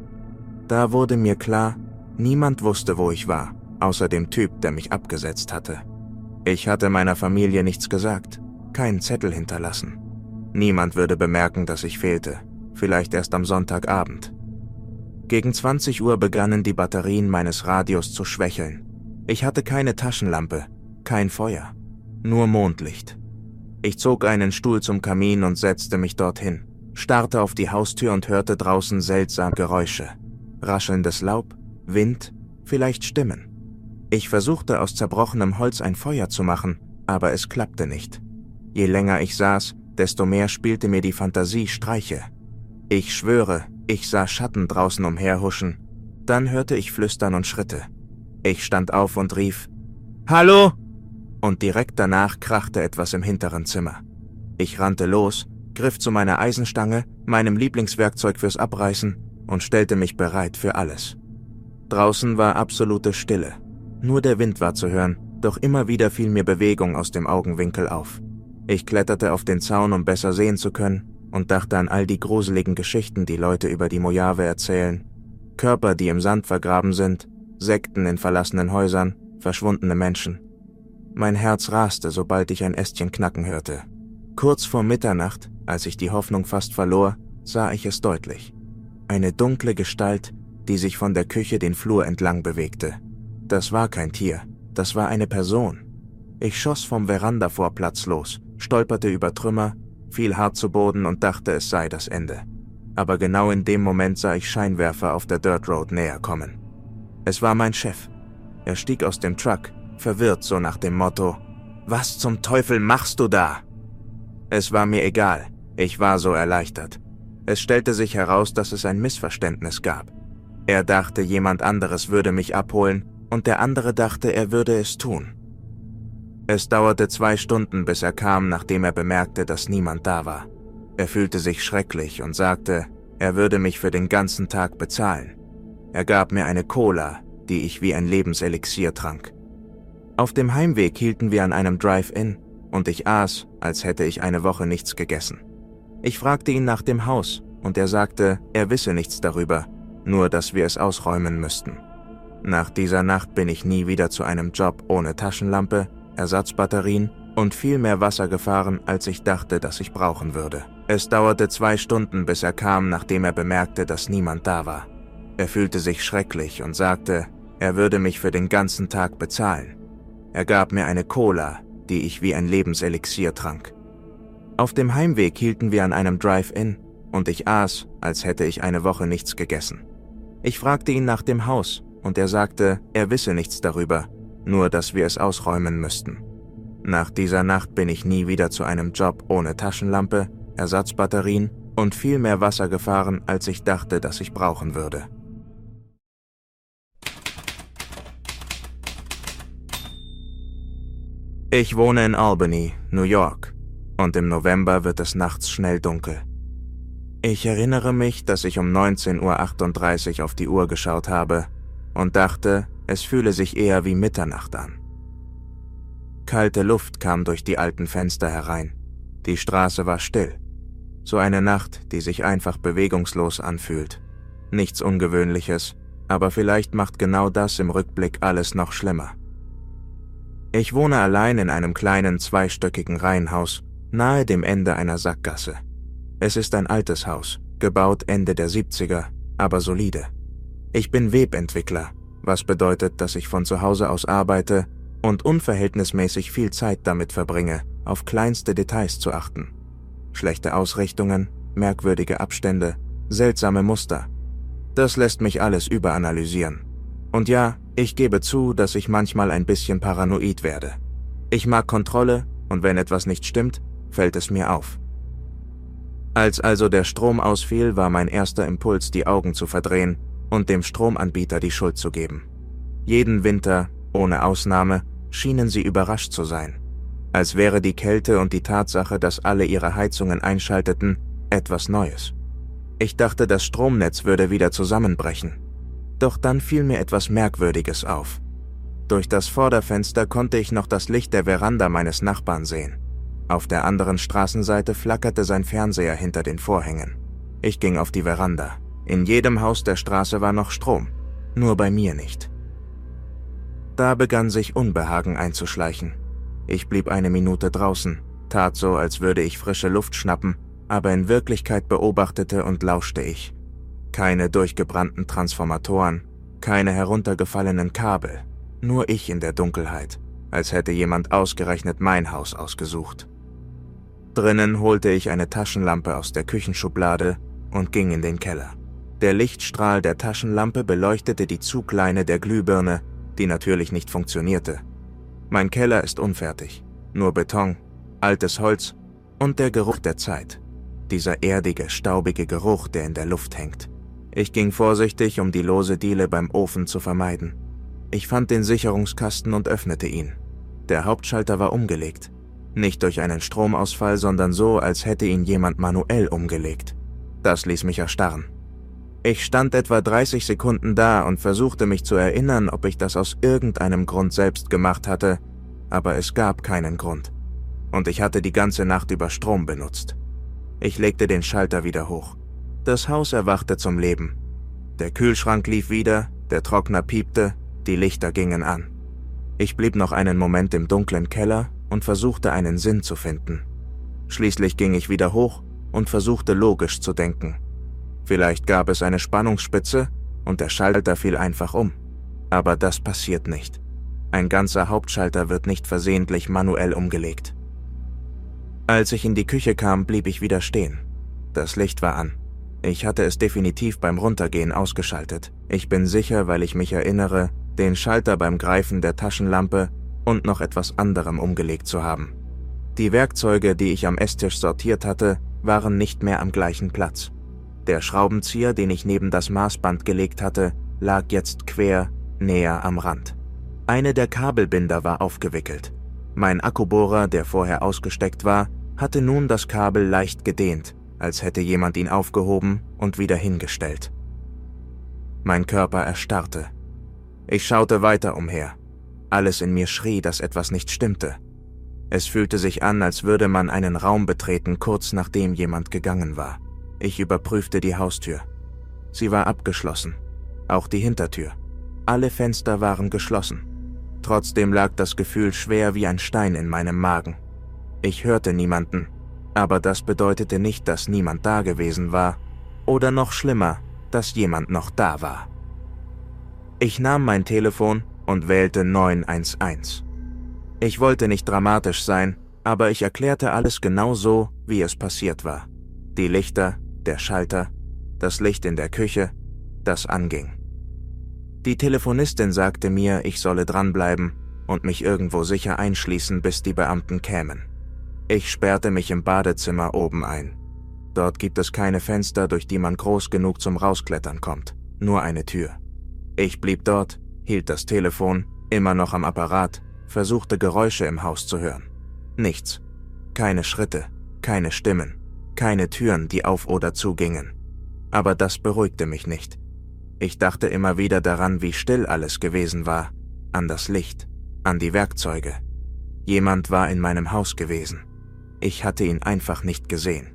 Da wurde mir klar, niemand wusste, wo ich war, außer dem Typ, der mich abgesetzt hatte. Ich hatte meiner Familie nichts gesagt, keinen Zettel hinterlassen. Niemand würde bemerken, dass ich fehlte, vielleicht erst am Sonntagabend. Gegen 20 Uhr begannen die Batterien meines Radios zu schwächeln. Ich hatte keine Taschenlampe, kein Feuer, nur Mondlicht. Ich zog einen Stuhl zum Kamin und setzte mich dorthin, starrte auf die Haustür und hörte draußen seltsame Geräusche. Raschelndes Laub, Wind, vielleicht Stimmen. Ich versuchte aus zerbrochenem Holz ein Feuer zu machen, aber es klappte nicht. Je länger ich saß, desto mehr spielte mir die Fantasie Streiche. Ich schwöre, ich sah Schatten draußen umherhuschen. Dann hörte ich Flüstern und Schritte. Ich stand auf und rief, »Hallo!« Und direkt danach krachte etwas im hinteren Zimmer. Ich rannte los, griff zu meiner Eisenstange, meinem Lieblingswerkzeug fürs Abreißen, und stellte mich bereit für alles. Draußen war absolute Stille. Nur der Wind war zu hören, doch immer wieder fiel mir Bewegung aus dem Augenwinkel auf. Ich kletterte auf den Zaun, um besser sehen zu können, und dachte an all die gruseligen Geschichten, die Leute über die Mojave erzählen. Körper, die im Sand vergraben sind, Sekten in verlassenen Häusern, verschwundene Menschen. Mein Herz raste, sobald ich ein Ästchen knacken hörte. Kurz vor Mitternacht, als ich die Hoffnung fast verlor, sah ich es deutlich. Eine dunkle Gestalt, die sich von der Küche den Flur entlang bewegte. Das war kein Tier, das war eine Person. Ich schoss vom Verandavorplatz los, stolperte über Trümmer, fiel hart zu Boden und dachte, es sei das Ende. Aber genau in dem Moment sah ich Scheinwerfer auf der Dirt Road näher kommen. Es war mein Chef. Er stieg aus dem Truck, verwirrt so nach dem Motto, »Was zum Teufel machst du da?« Es war mir egal, ich war so erleichtert. Es stellte sich heraus, dass es ein Missverständnis gab. Er dachte, jemand anderes würde mich abholen und der andere dachte, er würde es tun. Es dauerte 2 Stunden, bis er kam, nachdem er bemerkte, dass niemand da war. Er fühlte sich schrecklich und sagte, er würde mich für den ganzen Tag bezahlen. Er gab mir eine Cola, die ich wie ein Lebenselixier trank. Auf dem Heimweg hielten wir an einem Drive-In und ich aß, als hätte ich eine Woche nichts gegessen. Ich fragte ihn nach dem Haus und er sagte, er wisse nichts darüber, nur dass wir es ausräumen müssten. Nach dieser Nacht bin ich nie wieder zu einem Job ohne Taschenlampe, Ersatzbatterien und viel mehr Wasser gefahren, als ich dachte, dass ich brauchen würde. Es dauerte 2 Stunden, bis er kam, nachdem er bemerkte, dass niemand da war. Er fühlte sich schrecklich und sagte, er würde mich für den ganzen Tag bezahlen. Er gab mir eine Cola, die ich wie ein Lebenselixier trank. Auf dem Heimweg hielten wir an einem Drive-In und ich aß, als hätte ich eine Woche nichts gegessen. Ich fragte ihn nach dem Haus und er sagte, er wisse nichts darüber, nur dass wir es ausräumen müssten. Nach dieser Nacht bin ich nie wieder zu einem Job ohne Taschenlampe, Ersatzbatterien und viel mehr Wasser gefahren, als ich dachte, dass ich brauchen würde. Ich wohne in Albany, New York, und im November wird es nachts schnell dunkel. Ich erinnere mich, dass ich um 19:38 Uhr auf die Uhr geschaut habe und dachte, es fühle sich eher wie Mitternacht an. Kalte Luft kam durch die alten Fenster herein. Die Straße war still. So eine Nacht, die sich einfach bewegungslos anfühlt. Nichts Ungewöhnliches, aber vielleicht macht genau das im Rückblick alles noch schlimmer. Ich wohne allein in einem kleinen 2-stöckigen Reihenhaus, nahe dem Ende einer Sackgasse. Es ist ein altes Haus, gebaut Ende der 70er, aber solide. Ich bin Webentwickler, was bedeutet, dass ich von zu Hause aus arbeite und unverhältnismäßig viel Zeit damit verbringe, auf kleinste Details zu achten. Schlechte Ausrichtungen, merkwürdige Abstände, seltsame Muster. Das lässt mich alles überanalysieren. Und ja, ich gebe zu, dass ich manchmal ein bisschen paranoid werde. Ich mag Kontrolle und wenn etwas nicht stimmt, fällt es mir auf. Als also der Strom ausfiel, war mein erster Impuls, die Augen zu verdrehen und dem Stromanbieter die Schuld zu geben. Jeden Winter, ohne Ausnahme, schienen sie überrascht zu sein. Als wäre die Kälte und die Tatsache, dass alle ihre Heizungen einschalteten, etwas Neues. Ich dachte, das Stromnetz würde wieder zusammenbrechen. Doch dann fiel mir etwas Merkwürdiges auf. Durch das Vorderfenster konnte ich noch das Licht der Veranda meines Nachbarn sehen. Auf der anderen Straßenseite flackerte sein Fernseher hinter den Vorhängen. Ich ging auf die Veranda. In jedem Haus der Straße war noch Strom, nur bei mir nicht. Da begann sich Unbehagen einzuschleichen. Ich blieb eine Minute draußen, tat so, als würde ich frische Luft schnappen, aber in Wirklichkeit beobachtete und lauschte ich. Keine durchgebrannten Transformatoren, keine heruntergefallenen Kabel, nur ich in der Dunkelheit, als hätte jemand ausgerechnet mein Haus ausgesucht. Drinnen holte ich eine Taschenlampe aus der Küchenschublade und ging in den Keller. Der Lichtstrahl der Taschenlampe beleuchtete die Zugleine der Glühbirne, die natürlich nicht funktionierte. Mein Keller ist unfertig, nur Beton, altes Holz und der Geruch der Zeit. Dieser erdige, staubige Geruch, der in der Luft hängt. Ich ging vorsichtig, um die lose Diele beim Ofen zu vermeiden. Ich fand den Sicherungskasten und öffnete ihn. Der Hauptschalter war umgelegt. Nicht durch einen Stromausfall, sondern so, als hätte ihn jemand manuell umgelegt. Das ließ mich erstarren. Ich stand etwa 30 Sekunden da und versuchte mich zu erinnern, ob ich das aus irgendeinem Grund selbst gemacht hatte, aber es gab keinen Grund. Und ich hatte die ganze Nacht über Strom benutzt. Ich legte den Schalter wieder hoch. Das Haus erwachte zum Leben. Der Kühlschrank lief wieder, der Trockner piepte, die Lichter gingen an. Ich blieb noch einen Moment im dunklen Keller und versuchte einen Sinn zu finden. Schließlich ging ich wieder hoch und versuchte logisch zu denken. Vielleicht gab es eine Spannungsspitze und der Schalter fiel einfach um. Aber das passiert nicht. Ein ganzer Hauptschalter wird nicht versehentlich manuell umgelegt. Als ich in die Küche kam, blieb ich wieder stehen. Das Licht war an. Ich hatte es definitiv beim Runtergehen ausgeschaltet. Ich bin sicher, weil ich mich erinnere, den Schalter beim Greifen der Taschenlampe und noch etwas anderem umgelegt zu haben. Die Werkzeuge, die ich am Esstisch sortiert hatte, waren nicht mehr am gleichen Platz. Der Schraubenzieher, den ich neben das Maßband gelegt hatte, lag jetzt quer, näher am Rand. Eine der Kabelbinder war aufgewickelt. Mein Akkubohrer, der vorher ausgesteckt war, hatte nun das Kabel leicht gedehnt, als hätte jemand ihn aufgehoben und wieder hingestellt. Mein Körper erstarrte. Ich schaute weiter umher. Alles in mir schrie, dass etwas nicht stimmte. Es fühlte sich an, als würde man einen Raum betreten, kurz nachdem jemand gegangen war. Ich überprüfte die Haustür. Sie war abgeschlossen. Auch die Hintertür. Alle Fenster waren geschlossen. Trotzdem lag das Gefühl schwer wie ein Stein in meinem Magen. Ich hörte niemanden, aber das bedeutete nicht, dass niemand da gewesen war. Oder noch schlimmer, dass jemand noch da war. Ich nahm mein Telefon und wählte 911. Ich wollte nicht dramatisch sein, aber ich erklärte alles genau so, wie es passiert war. Die Lichter, der Schalter, das Licht in der Küche, das anging. Die Telefonistin sagte mir, ich solle dranbleiben und mich irgendwo sicher einschließen, bis die Beamten kämen. Ich sperrte mich im Badezimmer oben ein. Dort gibt es keine Fenster, durch die man groß genug zum Rausklettern kommt, nur eine Tür. Ich blieb dort, hielt das Telefon, immer noch am Apparat, versuchte Geräusche im Haus zu hören. Nichts. Keine Schritte, keine Stimmen, keine Türen, die auf oder zugingen. Aber das beruhigte mich nicht. Ich dachte immer wieder daran, wie still alles gewesen war, an das Licht, an die Werkzeuge. Jemand war in meinem Haus gewesen. Ich hatte ihn einfach nicht gesehen.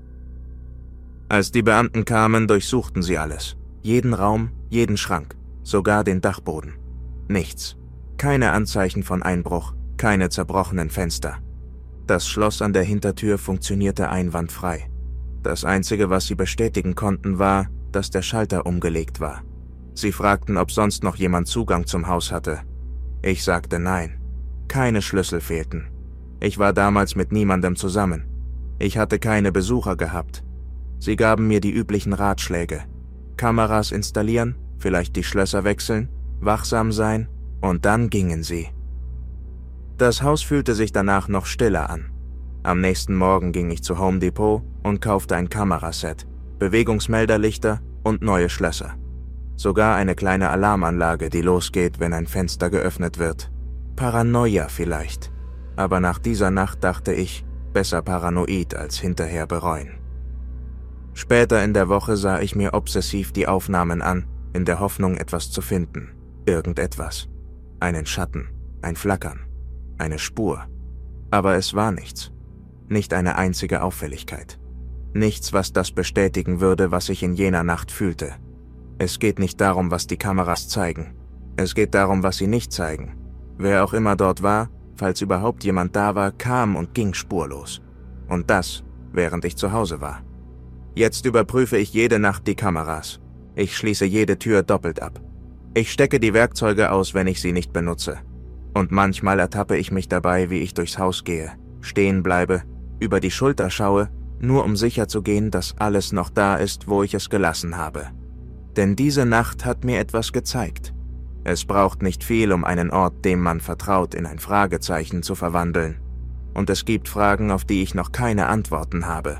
Als die Beamten kamen, durchsuchten sie alles. Jeden Raum, jeden Schrank, sogar den Dachboden. Nichts. Keine Anzeichen von Einbruch, keine zerbrochenen Fenster. Das Schloss an der Hintertür funktionierte einwandfrei. Das Einzige, was sie bestätigen konnten, war, dass der Schalter umgelegt war. Sie fragten, ob sonst noch jemand Zugang zum Haus hatte. Ich sagte nein. Keine Schlüssel fehlten. Ich war damals mit niemandem zusammen. Ich hatte keine Besucher gehabt. Sie gaben mir die üblichen Ratschläge. Kameras installieren, vielleicht die Schlösser wechseln, wachsam sein, und dann gingen sie. Das Haus fühlte sich danach noch stiller an. Am nächsten Morgen ging ich zu Home Depot und kaufte ein Kameraset, Bewegungsmelderlichter und neue Schlösser. Sogar eine kleine Alarmanlage, die losgeht, wenn ein Fenster geöffnet wird. Paranoia vielleicht. Aber nach dieser Nacht dachte ich, besser paranoid als hinterher bereuen. Später in der Woche sah ich mir obsessiv die Aufnahmen an, in der Hoffnung, etwas zu finden. Irgendetwas. Einen Schatten, ein Flackern, eine Spur. Aber es war nichts. Nicht eine einzige Auffälligkeit. Nichts, was das bestätigen würde, was ich in jener Nacht fühlte. Es geht nicht darum, was die Kameras zeigen. Es geht darum, was sie nicht zeigen. Wer auch immer dort war, falls überhaupt jemand da war, kam und ging spurlos. Und das, während ich zu Hause war. Jetzt überprüfe ich jede Nacht die Kameras. Ich schließe jede Tür doppelt ab. Ich stecke die Werkzeuge aus, wenn ich sie nicht benutze. Und manchmal ertappe ich mich dabei, wie ich durchs Haus gehe, stehen bleibe, über die Schulter schaue, nur um sicherzugehen, dass alles noch da ist, wo ich es gelassen habe. Denn diese Nacht hat mir etwas gezeigt. Es braucht nicht viel, um einen Ort, dem man vertraut, in ein Fragezeichen zu verwandeln. Und es gibt Fragen, auf die ich noch keine Antworten habe.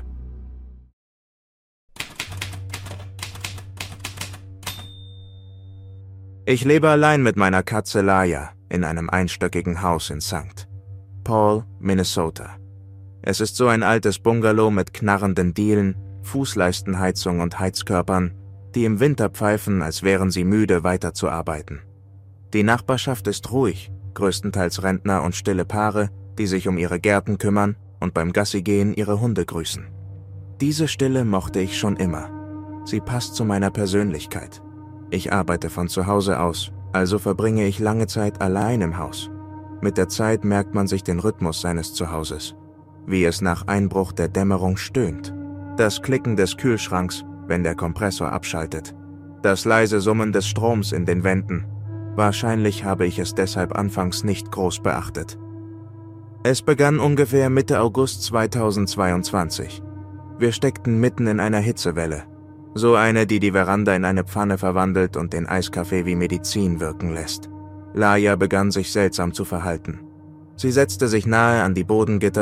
Ich lebe allein mit meiner Katze Laia in einem einstöckigen Haus in St. Paul, Minnesota. Es ist so ein altes Bungalow mit knarrenden Dielen, Fußleistenheizung und Heizkörpern, die im Winter pfeifen, als wären sie müde, weiterzuarbeiten. Die Nachbarschaft ist ruhig, größtenteils Rentner und stille Paare, die sich um ihre Gärten kümmern und beim Gassigehen ihre Hunde grüßen. Diese Stille mochte ich schon immer. Sie passt zu meiner Persönlichkeit. Ich arbeite von zu Hause aus, also verbringe ich lange Zeit allein im Haus. Mit der Zeit merkt man sich den Rhythmus seines Zuhauses, wie es nach Einbruch der Dämmerung stöhnt, das Klicken des Kühlschranks, wenn der Kompressor abschaltet, das leise Summen des Stroms in den Wänden. Wahrscheinlich habe ich es deshalb anfangs nicht groß beachtet. Es begann ungefähr Mitte August 2022. Wir steckten mitten in einer Hitzewelle. So eine, die die Veranda in eine Pfanne verwandelt und den Eiskaffee wie Medizin wirken lässt. Laia begann sich seltsam zu verhalten. Sie setzte sich nahe an die Bodengitter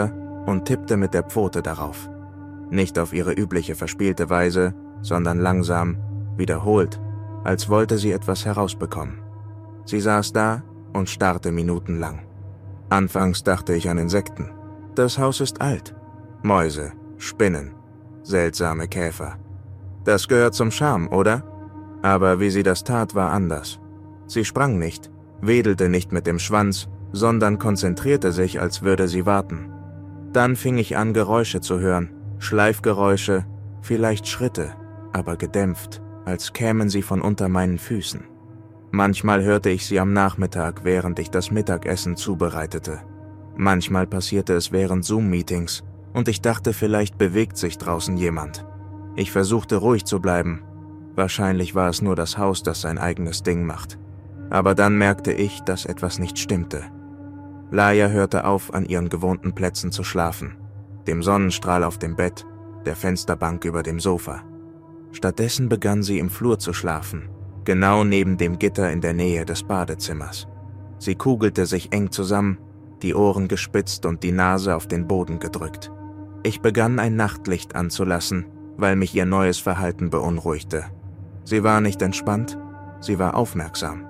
und tippte mit der Pfote darauf. Nicht auf ihre übliche verspielte Weise, sondern langsam, wiederholt, als wollte sie etwas herausbekommen. Sie saß da und starrte minutenlang. Anfangs dachte ich an Insekten. Das Haus ist alt. Mäuse, Spinnen, seltsame Käfer. Das gehört zum Charme, oder? Aber wie sie das tat, war anders. Sie sprang nicht, wedelte nicht mit dem Schwanz, sondern konzentrierte sich, als würde sie warten. Dann fing ich an, Geräusche zu hören, Schleifgeräusche, vielleicht Schritte, aber gedämpft, als kämen sie von unter meinen Füßen. Manchmal hörte ich sie am Nachmittag, während ich das Mittagessen zubereitete. Manchmal passierte es während Zoom-Meetings und ich dachte, vielleicht bewegt sich draußen jemand. Ich versuchte ruhig zu bleiben. Wahrscheinlich war es nur das Haus, das sein eigenes Ding macht. Aber dann merkte ich, dass etwas nicht stimmte. Laia hörte auf, an ihren gewohnten Plätzen zu schlafen, dem Sonnenstrahl auf dem Bett, der Fensterbank über dem Sofa. Stattdessen begann sie im Flur zu schlafen, genau neben dem Gitter in der Nähe des Badezimmers. Sie kugelte sich eng zusammen, die Ohren gespitzt und die Nase auf den Boden gedrückt. Ich begann ein Nachtlicht anzulassen, weil mich ihr neues Verhalten beunruhigte. Sie war nicht entspannt, sie war aufmerksam.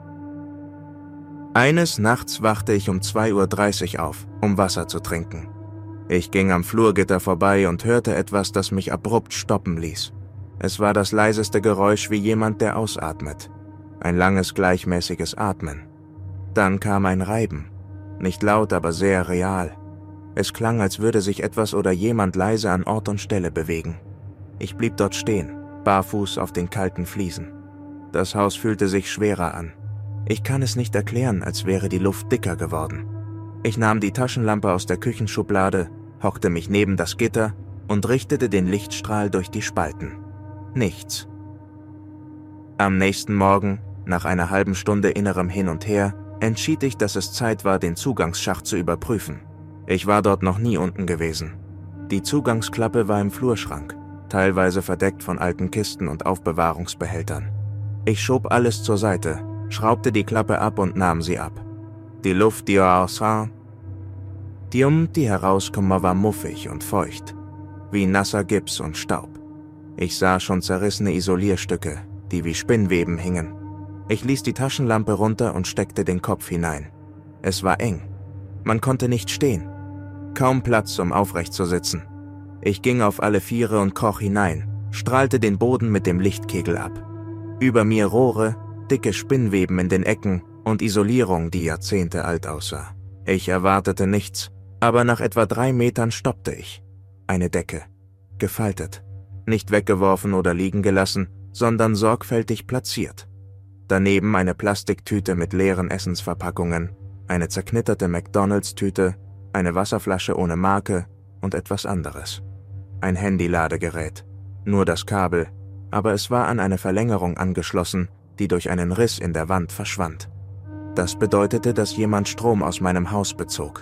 Eines Nachts wachte ich um 2:30 Uhr auf, um Wasser zu trinken. Ich ging am Flurgitter vorbei und hörte etwas, das mich abrupt stoppen ließ. Es war das leiseste Geräusch wie jemand, der ausatmet. Ein langes, gleichmäßiges Atmen. Dann kam ein Reiben. Nicht laut, aber sehr real. Es klang, als würde sich etwas oder jemand leise an Ort und Stelle bewegen. Ich blieb dort stehen, barfuß auf den kalten Fliesen. Das Haus fühlte sich schwerer an. Ich kann es nicht erklären, als wäre die Luft dicker geworden. Ich nahm die Taschenlampe aus der Küchenschublade, hockte mich neben das Gitter und richtete den Lichtstrahl durch die Spalten. Nichts. Am nächsten Morgen, nach einer halben Stunde innerem Hin und Her, entschied ich, dass es Zeit war, den Zugangsschacht zu überprüfen. Ich war dort noch nie unten gewesen. Die Zugangsklappe war im Flurschrank, teilweise verdeckt von alten Kisten und Aufbewahrungsbehältern. Ich schob alles zur Seite, schraubte die Klappe ab und nahm sie ab. Die Luft, die herauskommen, war muffig und feucht, wie nasser Gips und Staub. Ich sah schon zerrissene Isolierstücke, die wie Spinnweben hingen. Ich ließ die Taschenlampe runter und steckte den Kopf hinein. Es war eng. Man konnte nicht stehen. Kaum Platz, um aufrecht zu sitzen. Ich ging auf alle Viere und kroch hinein, strahlte den Boden mit dem Lichtkegel ab. Über mir Rohre, dicke Spinnweben in den Ecken und Isolierung, die Jahrzehnte alt aussah. Ich erwartete nichts, aber nach etwa 3 Metern stoppte ich. Eine Decke. Gefaltet. Nicht weggeworfen oder liegen gelassen, sondern sorgfältig platziert. Daneben eine Plastiktüte mit leeren Essensverpackungen, eine zerknitterte McDonald's-Tüte, eine Wasserflasche ohne Marke und etwas anderes. Ein Handy-Ladegerät. Nur das Kabel, aber es war an eine Verlängerung angeschlossen, die durch einen Riss in der Wand verschwand. Das bedeutete, dass jemand Strom aus meinem Haus bezog.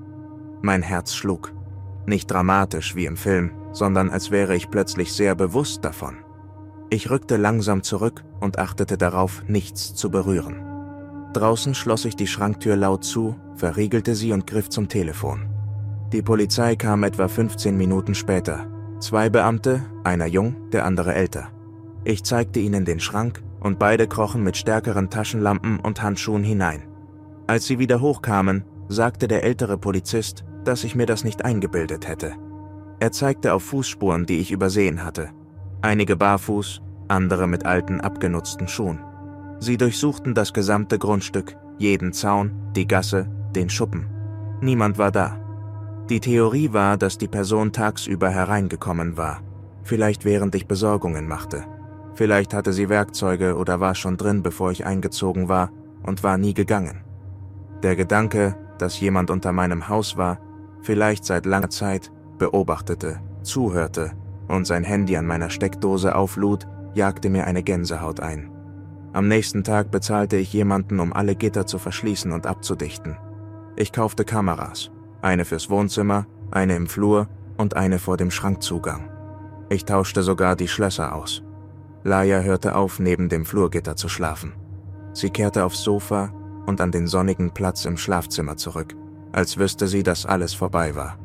Mein Herz schlug. Nicht dramatisch wie im Film, sondern als wäre ich plötzlich sehr bewusst davon. Ich rückte langsam zurück und achtete darauf, nichts zu berühren. Draußen schloss ich die Schranktür laut zu, verriegelte sie und griff zum Telefon. Die Polizei kam etwa 15 Minuten später. 2 Beamte, einer jung, der andere älter. Ich zeigte ihnen den Schrank und beide krochen mit stärkeren Taschenlampen und Handschuhen hinein. Als sie wieder hochkamen, sagte der ältere Polizist, dass ich mir das nicht eingebildet hätte. Er zeigte auf Fußspuren, die ich übersehen hatte. Einige barfuß, andere mit alten, abgenutzten Schuhen. Sie durchsuchten das gesamte Grundstück, jeden Zaun, die Gasse, den Schuppen. Niemand war da. Die Theorie war, dass die Person tagsüber hereingekommen war, vielleicht während ich Besorgungen machte. Vielleicht hatte sie Werkzeuge oder war schon drin, bevor ich eingezogen war und war nie gegangen. Der Gedanke, dass jemand unter meinem Haus war, vielleicht seit langer Zeit, beobachtete, zuhörte und sein Handy an meiner Steckdose auflud, jagte mir eine Gänsehaut ein. Am nächsten Tag bezahlte ich jemanden, um alle Gitter zu verschließen und abzudichten. Ich kaufte Kameras, eine fürs Wohnzimmer, eine im Flur und eine vor dem Schrankzugang. Ich tauschte sogar die Schlösser aus. Laia hörte auf, neben dem Flurgitter zu schlafen. Sie kehrte aufs Sofa und an den sonnigen Platz im Schlafzimmer zurück, als wüsste sie, dass alles vorbei war.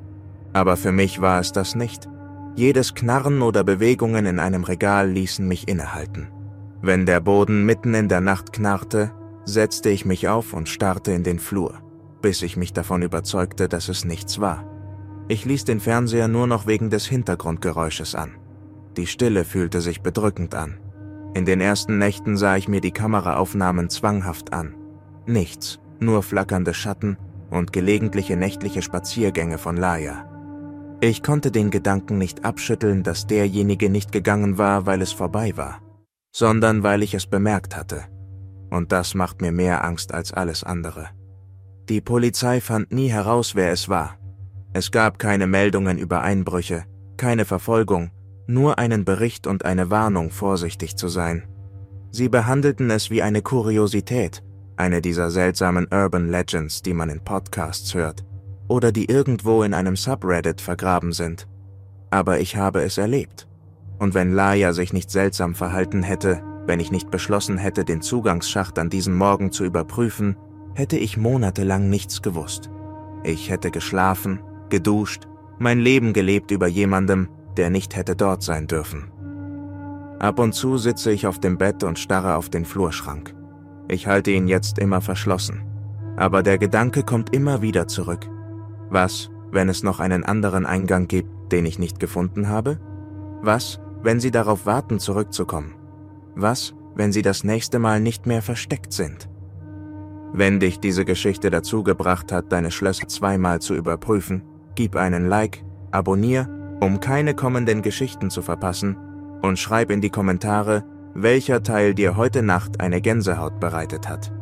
Aber für mich war es das nicht. Jedes Knarren oder Bewegungen in einem Regal ließen mich innehalten. Wenn der Boden mitten in der Nacht knarrte, setzte ich mich auf und starrte in den Flur, bis ich mich davon überzeugte, dass es nichts war. Ich ließ den Fernseher nur noch wegen des Hintergrundgeräusches an. Die Stille fühlte sich bedrückend an. In den ersten Nächten sah ich mir die Kameraaufnahmen zwanghaft an. Nichts, nur flackernde Schatten und gelegentliche nächtliche Spaziergänge von Laia. Ich konnte den Gedanken nicht abschütteln, dass derjenige nicht gegangen war, weil es vorbei war, sondern weil ich es bemerkt hatte. Und das macht mir mehr Angst als alles andere. Die Polizei fand nie heraus, wer es war. Es gab keine Meldungen über Einbrüche, keine Verfolgung, nur einen Bericht und eine Warnung, vorsichtig zu sein. Sie behandelten es wie eine Kuriosität, eine dieser seltsamen Urban Legends, die man in Podcasts hört, oder die irgendwo in einem Subreddit vergraben sind. Aber ich habe es erlebt. Und wenn Laia sich nicht seltsam verhalten hätte, wenn ich nicht beschlossen hätte, den Zugangsschacht an diesem Morgen zu überprüfen, hätte ich monatelang nichts gewusst. Ich hätte geschlafen, geduscht, mein Leben gelebt über jemandem, der nicht hätte dort sein dürfen. Ab und zu sitze ich auf dem Bett und starre auf den Flurschrank. Ich halte ihn jetzt immer verschlossen. Aber der Gedanke kommt immer wieder zurück. Was, wenn es noch einen anderen Eingang gibt, den ich nicht gefunden habe? Was, wenn sie darauf warten, zurückzukommen? Was, wenn sie das nächste Mal nicht mehr versteckt sind? Wenn dich diese Geschichte dazu gebracht hat, deine Schlösser zweimal zu überprüfen, gib einen Like, abonnier, um keine kommenden Geschichten zu verpassen, und schreib in die Kommentare, welcher Teil dir heute Nacht eine Gänsehaut bereitet hat.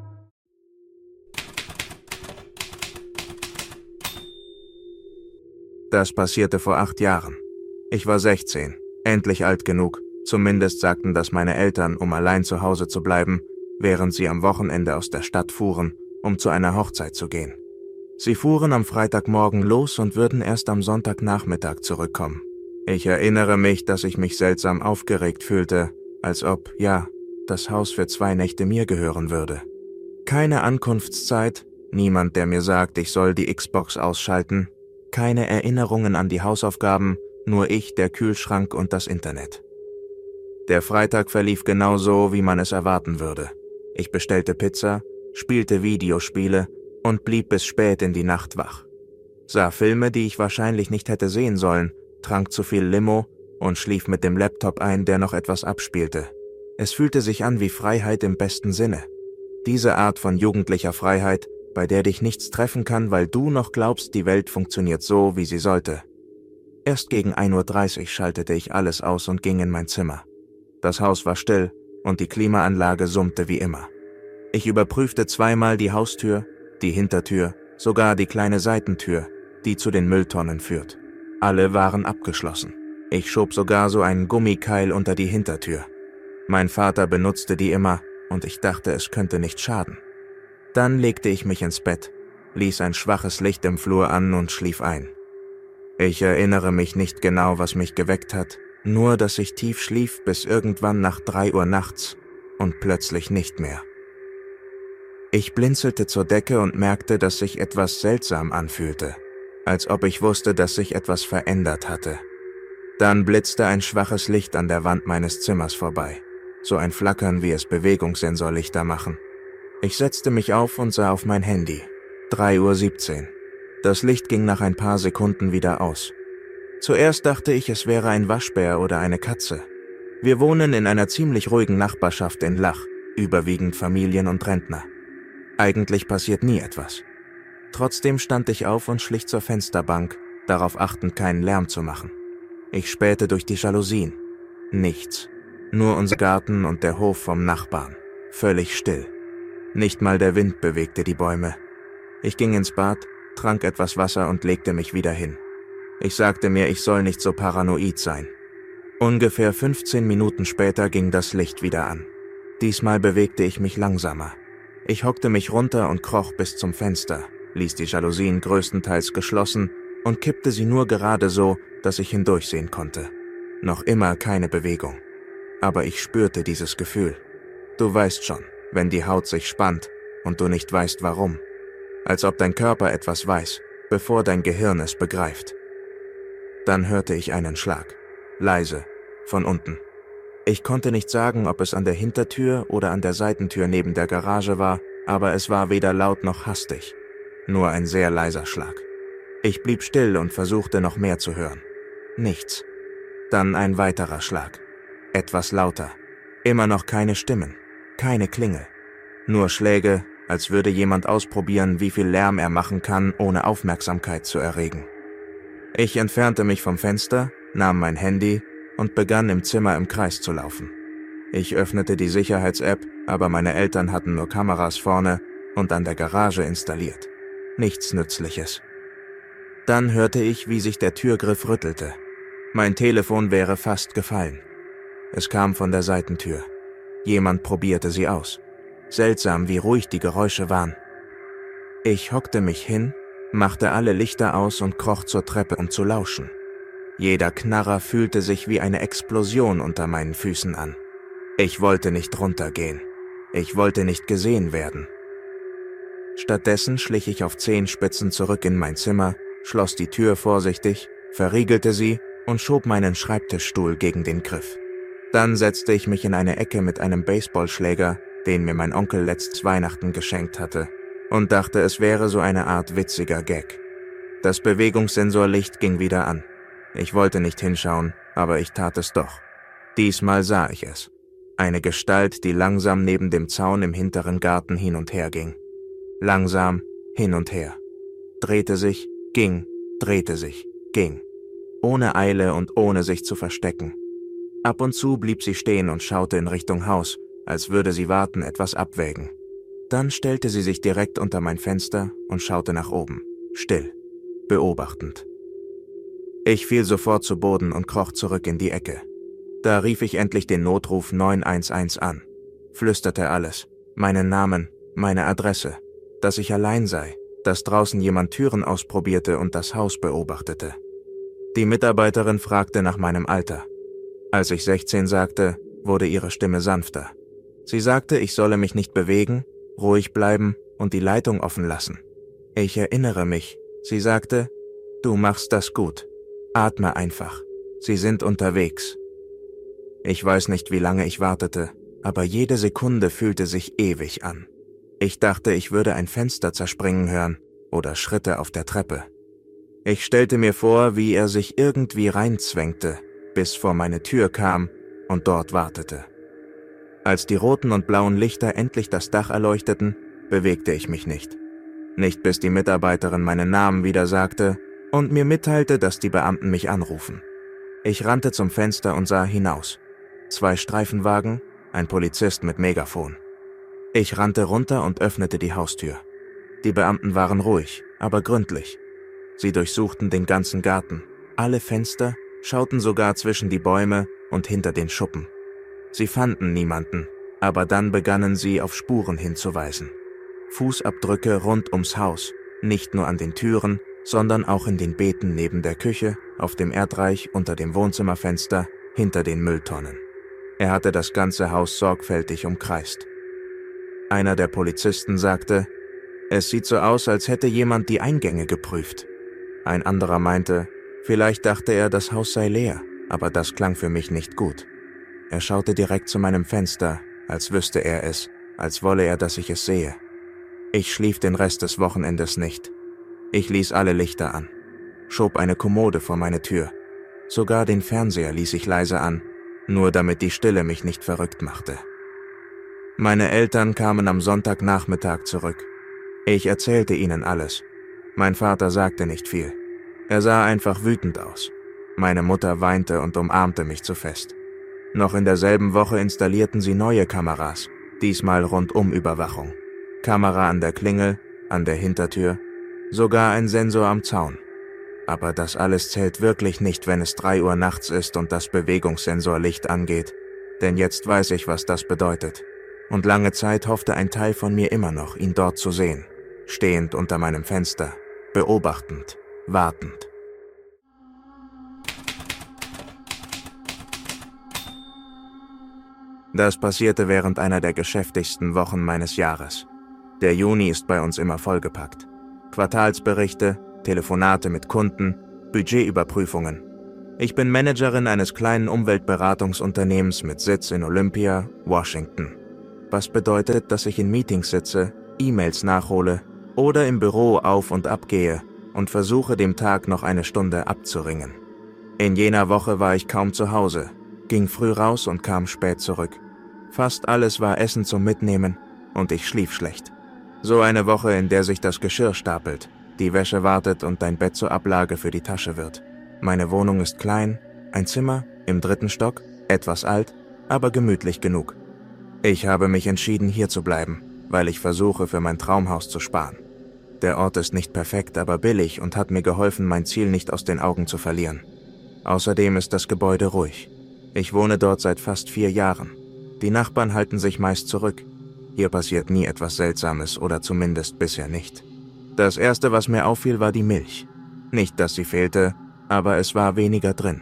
Das passierte vor 8 Jahren. Ich war 16, endlich alt genug, zumindest sagten das meine Eltern, um allein zu Hause zu bleiben, während sie am Wochenende aus der Stadt fuhren, um zu einer Hochzeit zu gehen. Sie fuhren am Freitagmorgen los und würden erst am Sonntagnachmittag zurückkommen. Ich erinnere mich, dass ich mich seltsam aufgeregt fühlte, als ob, das Haus für 2 Nächte mir gehören würde. Keine Ankunftszeit, niemand, der mir sagt, ich soll die Xbox ausschalten, keine Erinnerungen an die Hausaufgaben, nur ich, der Kühlschrank und das Internet. Der Freitag verlief genau so, wie man es erwarten würde. Ich bestellte Pizza, spielte Videospiele und blieb bis spät in die Nacht wach. Sah Filme, die ich wahrscheinlich nicht hätte sehen sollen, trank zu viel Limo und schlief mit dem Laptop ein, der noch etwas abspielte. Es fühlte sich an wie Freiheit im besten Sinne. Diese Art von jugendlicher Freiheit, bei der dich nichts treffen kann, weil du noch glaubst, die Welt funktioniert so, wie sie sollte. Erst gegen 1:30 Uhr schaltete ich alles aus und ging in mein Zimmer. Das Haus war still und die Klimaanlage summte wie immer. Ich überprüfte zweimal die Haustür, die Hintertür, sogar die kleine Seitentür, die zu den Mülltonnen führt. Alle waren abgeschlossen. Ich schob sogar so einen Gummikeil unter die Hintertür. Mein Vater benutzte die immer und ich dachte, es könnte nicht schaden. Dann legte ich mich ins Bett, ließ ein schwaches Licht im Flur an und schlief ein. Ich erinnere mich nicht genau, was mich geweckt hat, nur dass ich tief schlief bis irgendwann nach 3 Uhr nachts und plötzlich nicht mehr. Ich blinzelte zur Decke und merkte, dass sich etwas seltsam anfühlte, als ob ich wusste, dass sich etwas verändert hatte. Dann blitzte ein schwaches Licht an der Wand meines Zimmers vorbei, so ein Flackern, wie es Bewegungssensorlichter machen. Ich setzte mich auf und sah auf mein Handy. 3:17 Uhr. Das Licht ging nach ein paar Sekunden wieder aus. Zuerst dachte ich, es wäre ein Waschbär oder eine Katze. Wir wohnen in einer ziemlich ruhigen Nachbarschaft in Lach, überwiegend Familien und Rentner. Eigentlich passiert nie etwas. Trotzdem stand ich auf und schlich zur Fensterbank, darauf achtend, keinen Lärm zu machen. Ich spähte durch die Jalousien. Nichts. Nur unser Garten und der Hof vom Nachbarn. Völlig still. Nicht mal der Wind bewegte die Bäume. Ich ging ins Bad, trank etwas Wasser und legte mich wieder hin. Ich sagte mir, ich soll nicht so paranoid sein. Ungefähr 15 Minuten später ging das Licht wieder an. Diesmal bewegte ich mich langsamer. Ich hockte mich runter und kroch bis zum Fenster, ließ die Jalousien größtenteils geschlossen und kippte sie nur gerade so, dass ich hindurchsehen konnte. Noch immer keine Bewegung. Aber ich spürte dieses Gefühl. Du weißt schon, wenn die Haut sich spannt und du nicht weißt warum. Als ob dein Körper etwas weiß, bevor dein Gehirn es begreift. Dann hörte ich einen Schlag. Leise, von unten. Ich konnte nicht sagen, ob es an der Hintertür oder an der Seitentür neben der Garage war, aber es war weder laut noch hastig. Nur ein sehr leiser Schlag. Ich blieb still und versuchte noch mehr zu hören. Nichts. Dann ein weiterer Schlag. Etwas lauter. Immer noch keine Stimmen, keine Klingel. Nur Schläge, als würde jemand ausprobieren, wie viel Lärm er machen kann, ohne Aufmerksamkeit zu erregen. Ich entfernte mich vom Fenster, nahm mein Handy und begann im Zimmer im Kreis zu laufen. Ich öffnete die Sicherheits-App, aber meine Eltern hatten nur Kameras vorne und an der Garage installiert. Nichts Nützliches. Dann hörte ich, wie sich der Türgriff rüttelte. Mein Telefon wäre fast gefallen. Es kam von der Seitentür. Jemand probierte sie aus. Seltsam, wie ruhig die Geräusche waren. Ich hockte mich hin, machte alle Lichter aus und kroch zur Treppe, um zu lauschen. Jeder Knarrer fühlte sich wie eine Explosion unter meinen Füßen an. Ich wollte nicht runtergehen. Ich wollte nicht gesehen werden. Stattdessen schlich ich auf Zehenspitzen zurück in mein Zimmer, schloss die Tür vorsichtig, verriegelte sie und schob meinen Schreibtischstuhl gegen den Griff. Dann setzte ich mich in eine Ecke mit einem Baseballschläger, den mir mein Onkel letztes Weihnachten geschenkt hatte, und dachte, es wäre so eine Art witziger Gag. Das Bewegungssensorlicht ging wieder an. Ich wollte nicht hinschauen, aber ich tat es doch. Diesmal sah ich es. Eine Gestalt, die langsam neben dem Zaun im hinteren Garten hin und her ging. Langsam hin und her. Drehte sich, ging, drehte sich, ging. Ohne Eile und ohne sich zu verstecken. Ab und zu blieb sie stehen und schaute in Richtung Haus, als würde sie warten, etwas abwägen. Dann stellte sie sich direkt unter mein Fenster und schaute nach oben, still, beobachtend. Ich fiel sofort zu Boden und kroch zurück in die Ecke. Da rief ich endlich den Notruf 911 an, flüsterte alles, meinen Namen, meine Adresse, dass ich allein sei, dass draußen jemand Türen ausprobierte und das Haus beobachtete. Die Mitarbeiterin fragte nach meinem Alter. Als ich 16 sagte, wurde ihre Stimme sanfter. Sie sagte, ich solle mich nicht bewegen, ruhig bleiben und die Leitung offen lassen. Ich erinnere mich, sie sagte, du machst das gut, atme einfach, sie sind unterwegs. Ich weiß nicht, wie lange ich wartete, aber jede Sekunde fühlte sich ewig an. Ich dachte, ich würde ein Fenster zerspringen hören oder Schritte auf der Treppe. Ich stellte mir vor, wie er sich irgendwie reinzwängte, bis vor meine Tür kam und dort wartete. Als die roten und blauen Lichter endlich das Dach erleuchteten, bewegte ich mich nicht. Nicht bis die Mitarbeiterin meinen Namen wieder sagte und mir mitteilte, dass die Beamten mich anrufen. Ich rannte zum Fenster und sah hinaus. 2 Streifenwagen, ein Polizist mit Megafon. Ich rannte runter und öffnete die Haustür. Die Beamten waren ruhig, aber gründlich. Sie durchsuchten den ganzen Garten, alle Fenster, schauten sogar zwischen die Bäume und hinter den Schuppen. Sie fanden niemanden, aber dann begannen sie auf Spuren hinzuweisen. Fußabdrücke rund ums Haus, nicht nur an den Türen, sondern auch in den Beeten neben der Küche, auf dem Erdreich, unter dem Wohnzimmerfenster, hinter den Mülltonnen. Er hatte das ganze Haus sorgfältig umkreist. Einer der Polizisten sagte, es sieht so aus, als hätte jemand die Eingänge geprüft. Ein anderer meinte, vielleicht dachte er, das Haus sei leer, aber das klang für mich nicht gut. Er schaute direkt zu meinem Fenster, als wüsste er es, als wolle er, dass ich es sehe. Ich schlief den Rest des Wochenendes nicht. Ich ließ alle Lichter an, schob eine Kommode vor meine Tür. Sogar den Fernseher ließ ich leise an, nur damit die Stille mich nicht verrückt machte. Meine Eltern kamen am Sonntagnachmittag zurück. Ich erzählte ihnen alles. Mein Vater sagte nicht viel. Er sah einfach wütend aus. Meine Mutter weinte und umarmte mich zu fest. Noch in derselben Woche installierten sie neue Kameras, diesmal Rundumüberwachung. Kamera an der Klingel, an der Hintertür, sogar ein Sensor am Zaun. Aber das alles zählt wirklich nicht, wenn es 3 Uhr nachts ist und das Bewegungssensorlicht angeht. Denn jetzt weiß ich, was das bedeutet. Und lange Zeit hoffte ein Teil von mir immer noch, ihn dort zu sehen. Stehend unter meinem Fenster, beobachtend, wartend. Das passierte während einer der geschäftigsten Wochen meines Jahres. Der Juni ist bei uns immer vollgepackt. Quartalsberichte, Telefonate mit Kunden, Budgetüberprüfungen, Ich bin Managerin eines kleinen Umweltberatungsunternehmens mit Sitz in Olympia, Washington. Was bedeutet, dass ich in Meetings sitze, E-Mails nachhole oder im Büro auf und ab gehe und versuche, dem Tag noch eine Stunde abzuringen. In jener Woche war ich kaum zu Hause, ging früh raus und kam spät zurück. Fast alles war Essen zum Mitnehmen und ich schlief schlecht. So eine Woche, in der sich das Geschirr stapelt, die Wäsche wartet und dein Bett zur Ablage für die Tasche wird. Meine Wohnung ist klein, ein Zimmer im 3. Stock, etwas alt, aber gemütlich genug. Ich habe mich entschieden, hier zu bleiben, weil ich versuche, für mein Traumhaus zu sparen. Der Ort ist nicht perfekt, aber billig und hat mir geholfen, mein Ziel nicht aus den Augen zu verlieren. Außerdem ist das Gebäude ruhig. Ich wohne dort seit fast 4 Jahren. Die Nachbarn halten sich meist zurück. Hier passiert nie etwas Seltsames oder zumindest bisher nicht. Das Erste, was mir auffiel, war die Milch. Nicht, dass sie fehlte, aber es war weniger drin.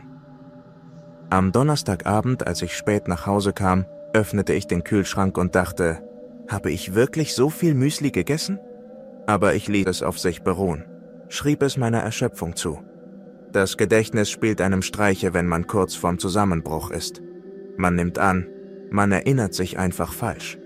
Am Donnerstagabend, als ich spät nach Hause kam, öffnete ich den Kühlschrank und dachte, habe ich wirklich so viel Müsli gegessen? Aber ich ließ es auf sich beruhen, schrieb es meiner Erschöpfung zu. Das Gedächtnis spielt einem Streiche, wenn man kurz vorm Zusammenbruch ist. Man nimmt an, man erinnert sich einfach falsch.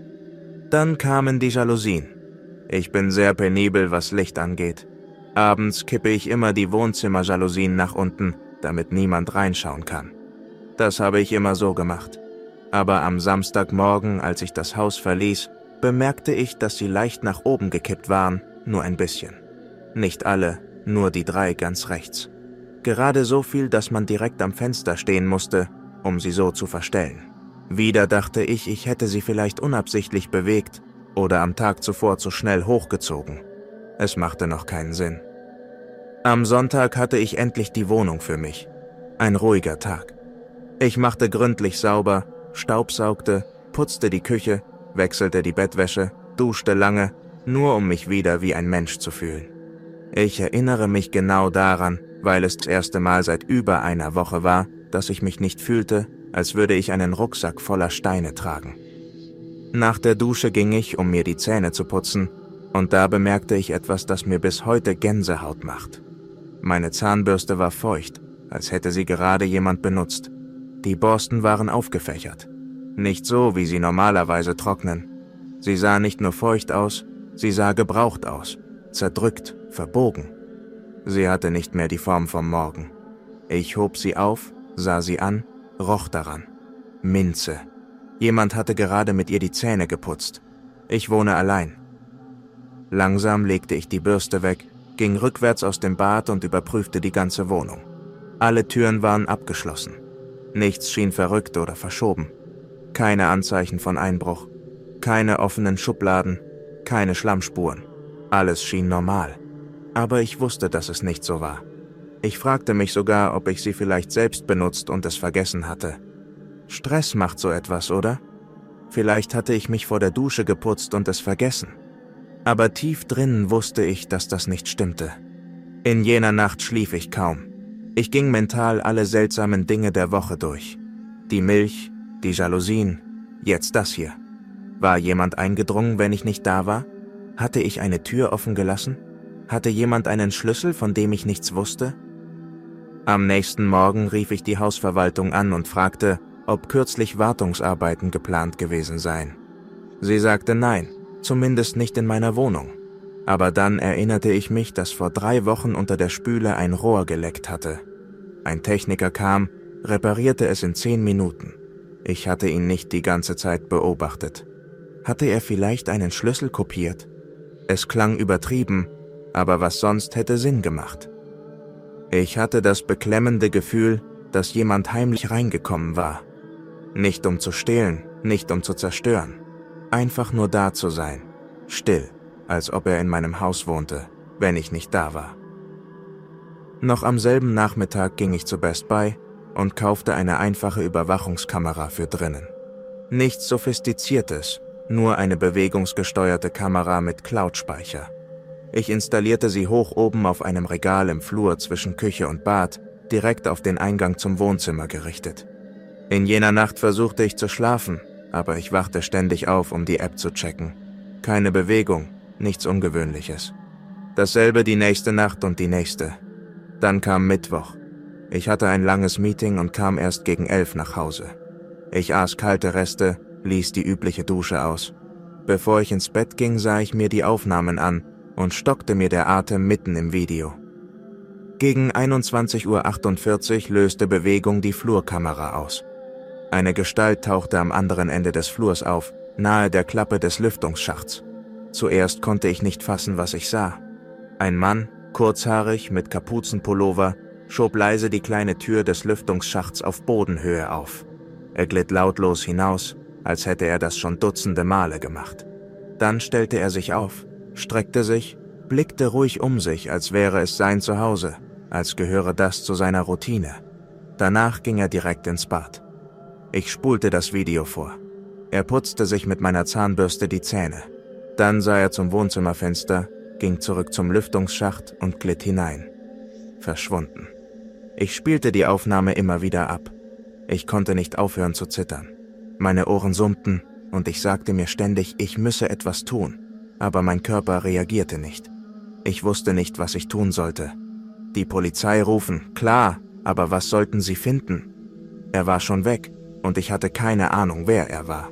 Dann kamen die Jalousien. Ich bin sehr penibel, was Licht angeht. Abends kippe ich immer die Wohnzimmerjalousien nach unten, damit niemand reinschauen kann. Das habe ich immer so gemacht. Aber am Samstagmorgen, als ich das Haus verließ, bemerkte ich, dass sie leicht nach oben gekippt waren, nur ein bisschen. Nicht alle, nur die 3 ganz rechts. Gerade so viel, dass man direkt am Fenster stehen musste, um sie so zu verstellen. Wieder dachte ich, ich hätte sie vielleicht unabsichtlich bewegt oder am Tag zuvor zu schnell hochgezogen. Es machte noch keinen Sinn. Am Sonntag hatte ich endlich die Wohnung für mich. Ein ruhiger Tag. Ich machte gründlich sauber, staubsaugte, putzte die Küche, wechselte die Bettwäsche, duschte lange, nur um mich wieder wie ein Mensch zu fühlen. Ich erinnere mich genau daran, weil es das erste Mal seit über einer Woche war, dass ich mich nicht fühlte, als würde ich einen Rucksack voller Steine tragen. Nach der Dusche ging ich, um mir die Zähne zu putzen, und da bemerkte ich etwas, das mir bis heute Gänsehaut macht. Meine Zahnbürste war feucht, als hätte sie gerade jemand benutzt. Die Borsten waren aufgefächert. Nicht so, wie sie normalerweise trocknen. Sie sah nicht nur feucht aus, sie sah gebraucht aus, zerdrückt, verbogen. Sie hatte nicht mehr die Form vom Morgen. Ich hob sie auf, sah sie an, roch daran. Minze. Jemand hatte gerade mit ihr die Zähne geputzt. Ich wohne allein. Langsam legte ich die Bürste weg, ging rückwärts aus dem Bad und überprüfte die ganze Wohnung. Alle Türen waren abgeschlossen. Nichts schien verrückt oder verschoben. Keine Anzeichen von Einbruch. Keine offenen Schubladen. Keine Schlammspuren. Alles schien normal. Aber ich wusste, dass es nicht so war. Ich fragte mich sogar, ob ich sie vielleicht selbst benutzt und es vergessen hatte. Stress macht so etwas, oder? Vielleicht hatte ich mich vor der Dusche geputzt und es vergessen. Aber tief drinnen wusste ich, dass das nicht stimmte. In jener Nacht schlief ich kaum. Ich ging mental alle seltsamen Dinge der Woche durch. Die Milch, die Jalousien, jetzt das hier. War jemand eingedrungen, wenn ich nicht da war? Hatte ich eine Tür offen gelassen? Hatte jemand einen Schlüssel, von dem ich nichts wusste? Am nächsten Morgen rief ich die Hausverwaltung an und fragte, ob kürzlich Wartungsarbeiten geplant gewesen seien. Sie sagte nein, zumindest nicht in meiner Wohnung. Aber dann erinnerte ich mich, dass vor 3 Wochen unter der Spüle ein Rohr geleckt hatte. Ein Techniker kam, reparierte es in 10 Minuten. Ich hatte ihn nicht die ganze Zeit beobachtet. Hatte er vielleicht einen Schlüssel kopiert? Es klang übertrieben, aber was sonst hätte Sinn gemacht. Ich hatte das beklemmende Gefühl, dass jemand heimlich reingekommen war. Nicht um zu stehlen, nicht um zu zerstören. Einfach nur da zu sein. Still, als ob er in meinem Haus wohnte, wenn ich nicht da war. Noch am selben Nachmittag ging ich zu Best Buy und kaufte eine einfache Überwachungskamera für drinnen. Nichts Sophistiziertes, nur eine bewegungsgesteuerte Kamera mit Cloud-Speicher. Ich installierte sie hoch oben auf einem Regal im Flur zwischen Küche und Bad, direkt auf den Eingang zum Wohnzimmer gerichtet. In jener Nacht versuchte ich zu schlafen, aber ich wachte ständig auf, um die App zu checken. Keine Bewegung, nichts Ungewöhnliches. Dasselbe die nächste Nacht und die nächste. Dann kam Mittwoch. Ich hatte ein langes Meeting und kam erst gegen 11 nach Hause. Ich aß kalte Reste, ließ die übliche Dusche aus. Bevor ich ins Bett ging, sah ich mir die Aufnahmen an und stockte mir der Atem mitten im Video. Gegen 21:48 Uhr löste Bewegung die Flurkamera aus. Eine Gestalt tauchte am anderen Ende des Flurs auf, nahe der Klappe des Lüftungsschachts. Zuerst konnte ich nicht fassen, was ich sah. Ein Mann, kurzhaarig, mit Kapuzenpullover, schob leise die kleine Tür des Lüftungsschachts auf Bodenhöhe auf. Er glitt lautlos hinaus, als hätte er das schon dutzende Male gemacht. Dann stellte er sich auf, streckte sich, blickte ruhig um sich, als wäre es sein Zuhause, als gehöre das zu seiner Routine. Danach ging er direkt ins Bad. Ich spulte das Video vor. Er putzte sich mit meiner Zahnbürste die Zähne. Dann sah er zum Wohnzimmerfenster, ging zurück zum Lüftungsschacht und glitt hinein. Verschwunden. Ich spielte die Aufnahme immer wieder ab. Ich konnte nicht aufhören zu zittern. Meine Ohren summten und ich sagte mir ständig, ich müsse etwas tun, aber mein Körper reagierte nicht. Ich wusste nicht, was ich tun sollte. Die Polizei rufen, klar, aber was sollten sie finden? Er war schon weg und ich hatte keine Ahnung, wer er war.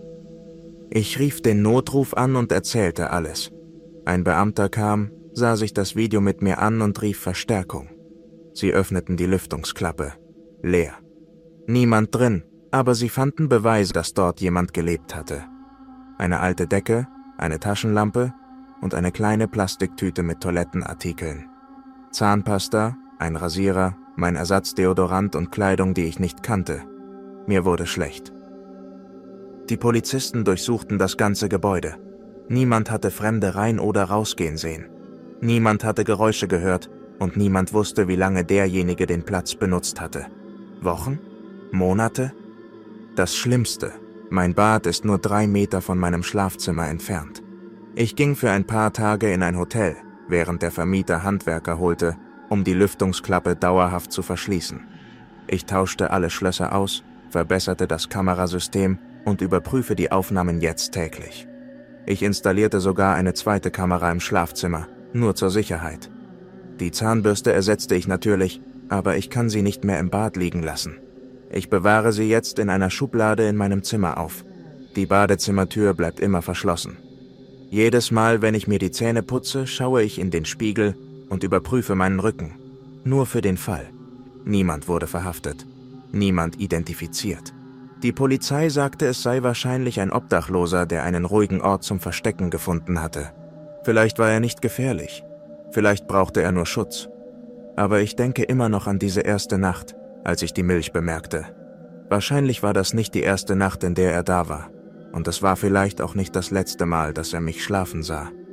Ich rief den Notruf an und erzählte alles. Ein Beamter kam, sah sich das Video mit mir an und rief Verstärkung. Sie öffneten die Lüftungsklappe. Leer. Niemand drin, aber sie fanden Beweise, dass dort jemand gelebt hatte. Eine alte Decke, eine Taschenlampe und eine kleine Plastiktüte mit Toilettenartikeln. Zahnpasta, ein Rasierer, mein Ersatzdeodorant und Kleidung, die ich nicht kannte. Mir wurde schlecht. Die Polizisten durchsuchten das ganze Gebäude. Niemand hatte Fremde rein oder rausgehen sehen. Niemand hatte Geräusche gehört und niemand wusste, wie lange derjenige den Platz benutzt hatte. Wochen? Monate? Das Schlimmste: mein Bad ist nur 3 Meter von meinem Schlafzimmer entfernt. Ich ging für ein paar Tage in ein Hotel, während der Vermieter Handwerker holte, um die Lüftungsklappe dauerhaft zu verschließen. Ich tauschte alle Schlösser aus, verbesserte das Kamerasystem und überprüfe die Aufnahmen jetzt täglich. Ich installierte sogar eine zweite Kamera im Schlafzimmer, nur zur Sicherheit. Die Zahnbürste ersetzte ich natürlich, aber ich kann sie nicht mehr im Bad liegen lassen. Ich bewahre sie jetzt in einer Schublade in meinem Zimmer auf. Die Badezimmertür bleibt immer verschlossen. Jedes Mal, wenn ich mir die Zähne putze, schaue ich in den Spiegel und überprüfe meinen Rücken. Nur für den Fall. Niemand wurde verhaftet. Niemand identifiziert. Die Polizei sagte, es sei wahrscheinlich ein Obdachloser, der einen ruhigen Ort zum Verstecken gefunden hatte. Vielleicht war er nicht gefährlich. Vielleicht brauchte er nur Schutz. Aber ich denke immer noch an diese erste Nacht, als ich die Milch bemerkte. Wahrscheinlich war das nicht die erste Nacht, in der er da war. Und es war vielleicht auch nicht das letzte Mal, dass er mich schlafen sah.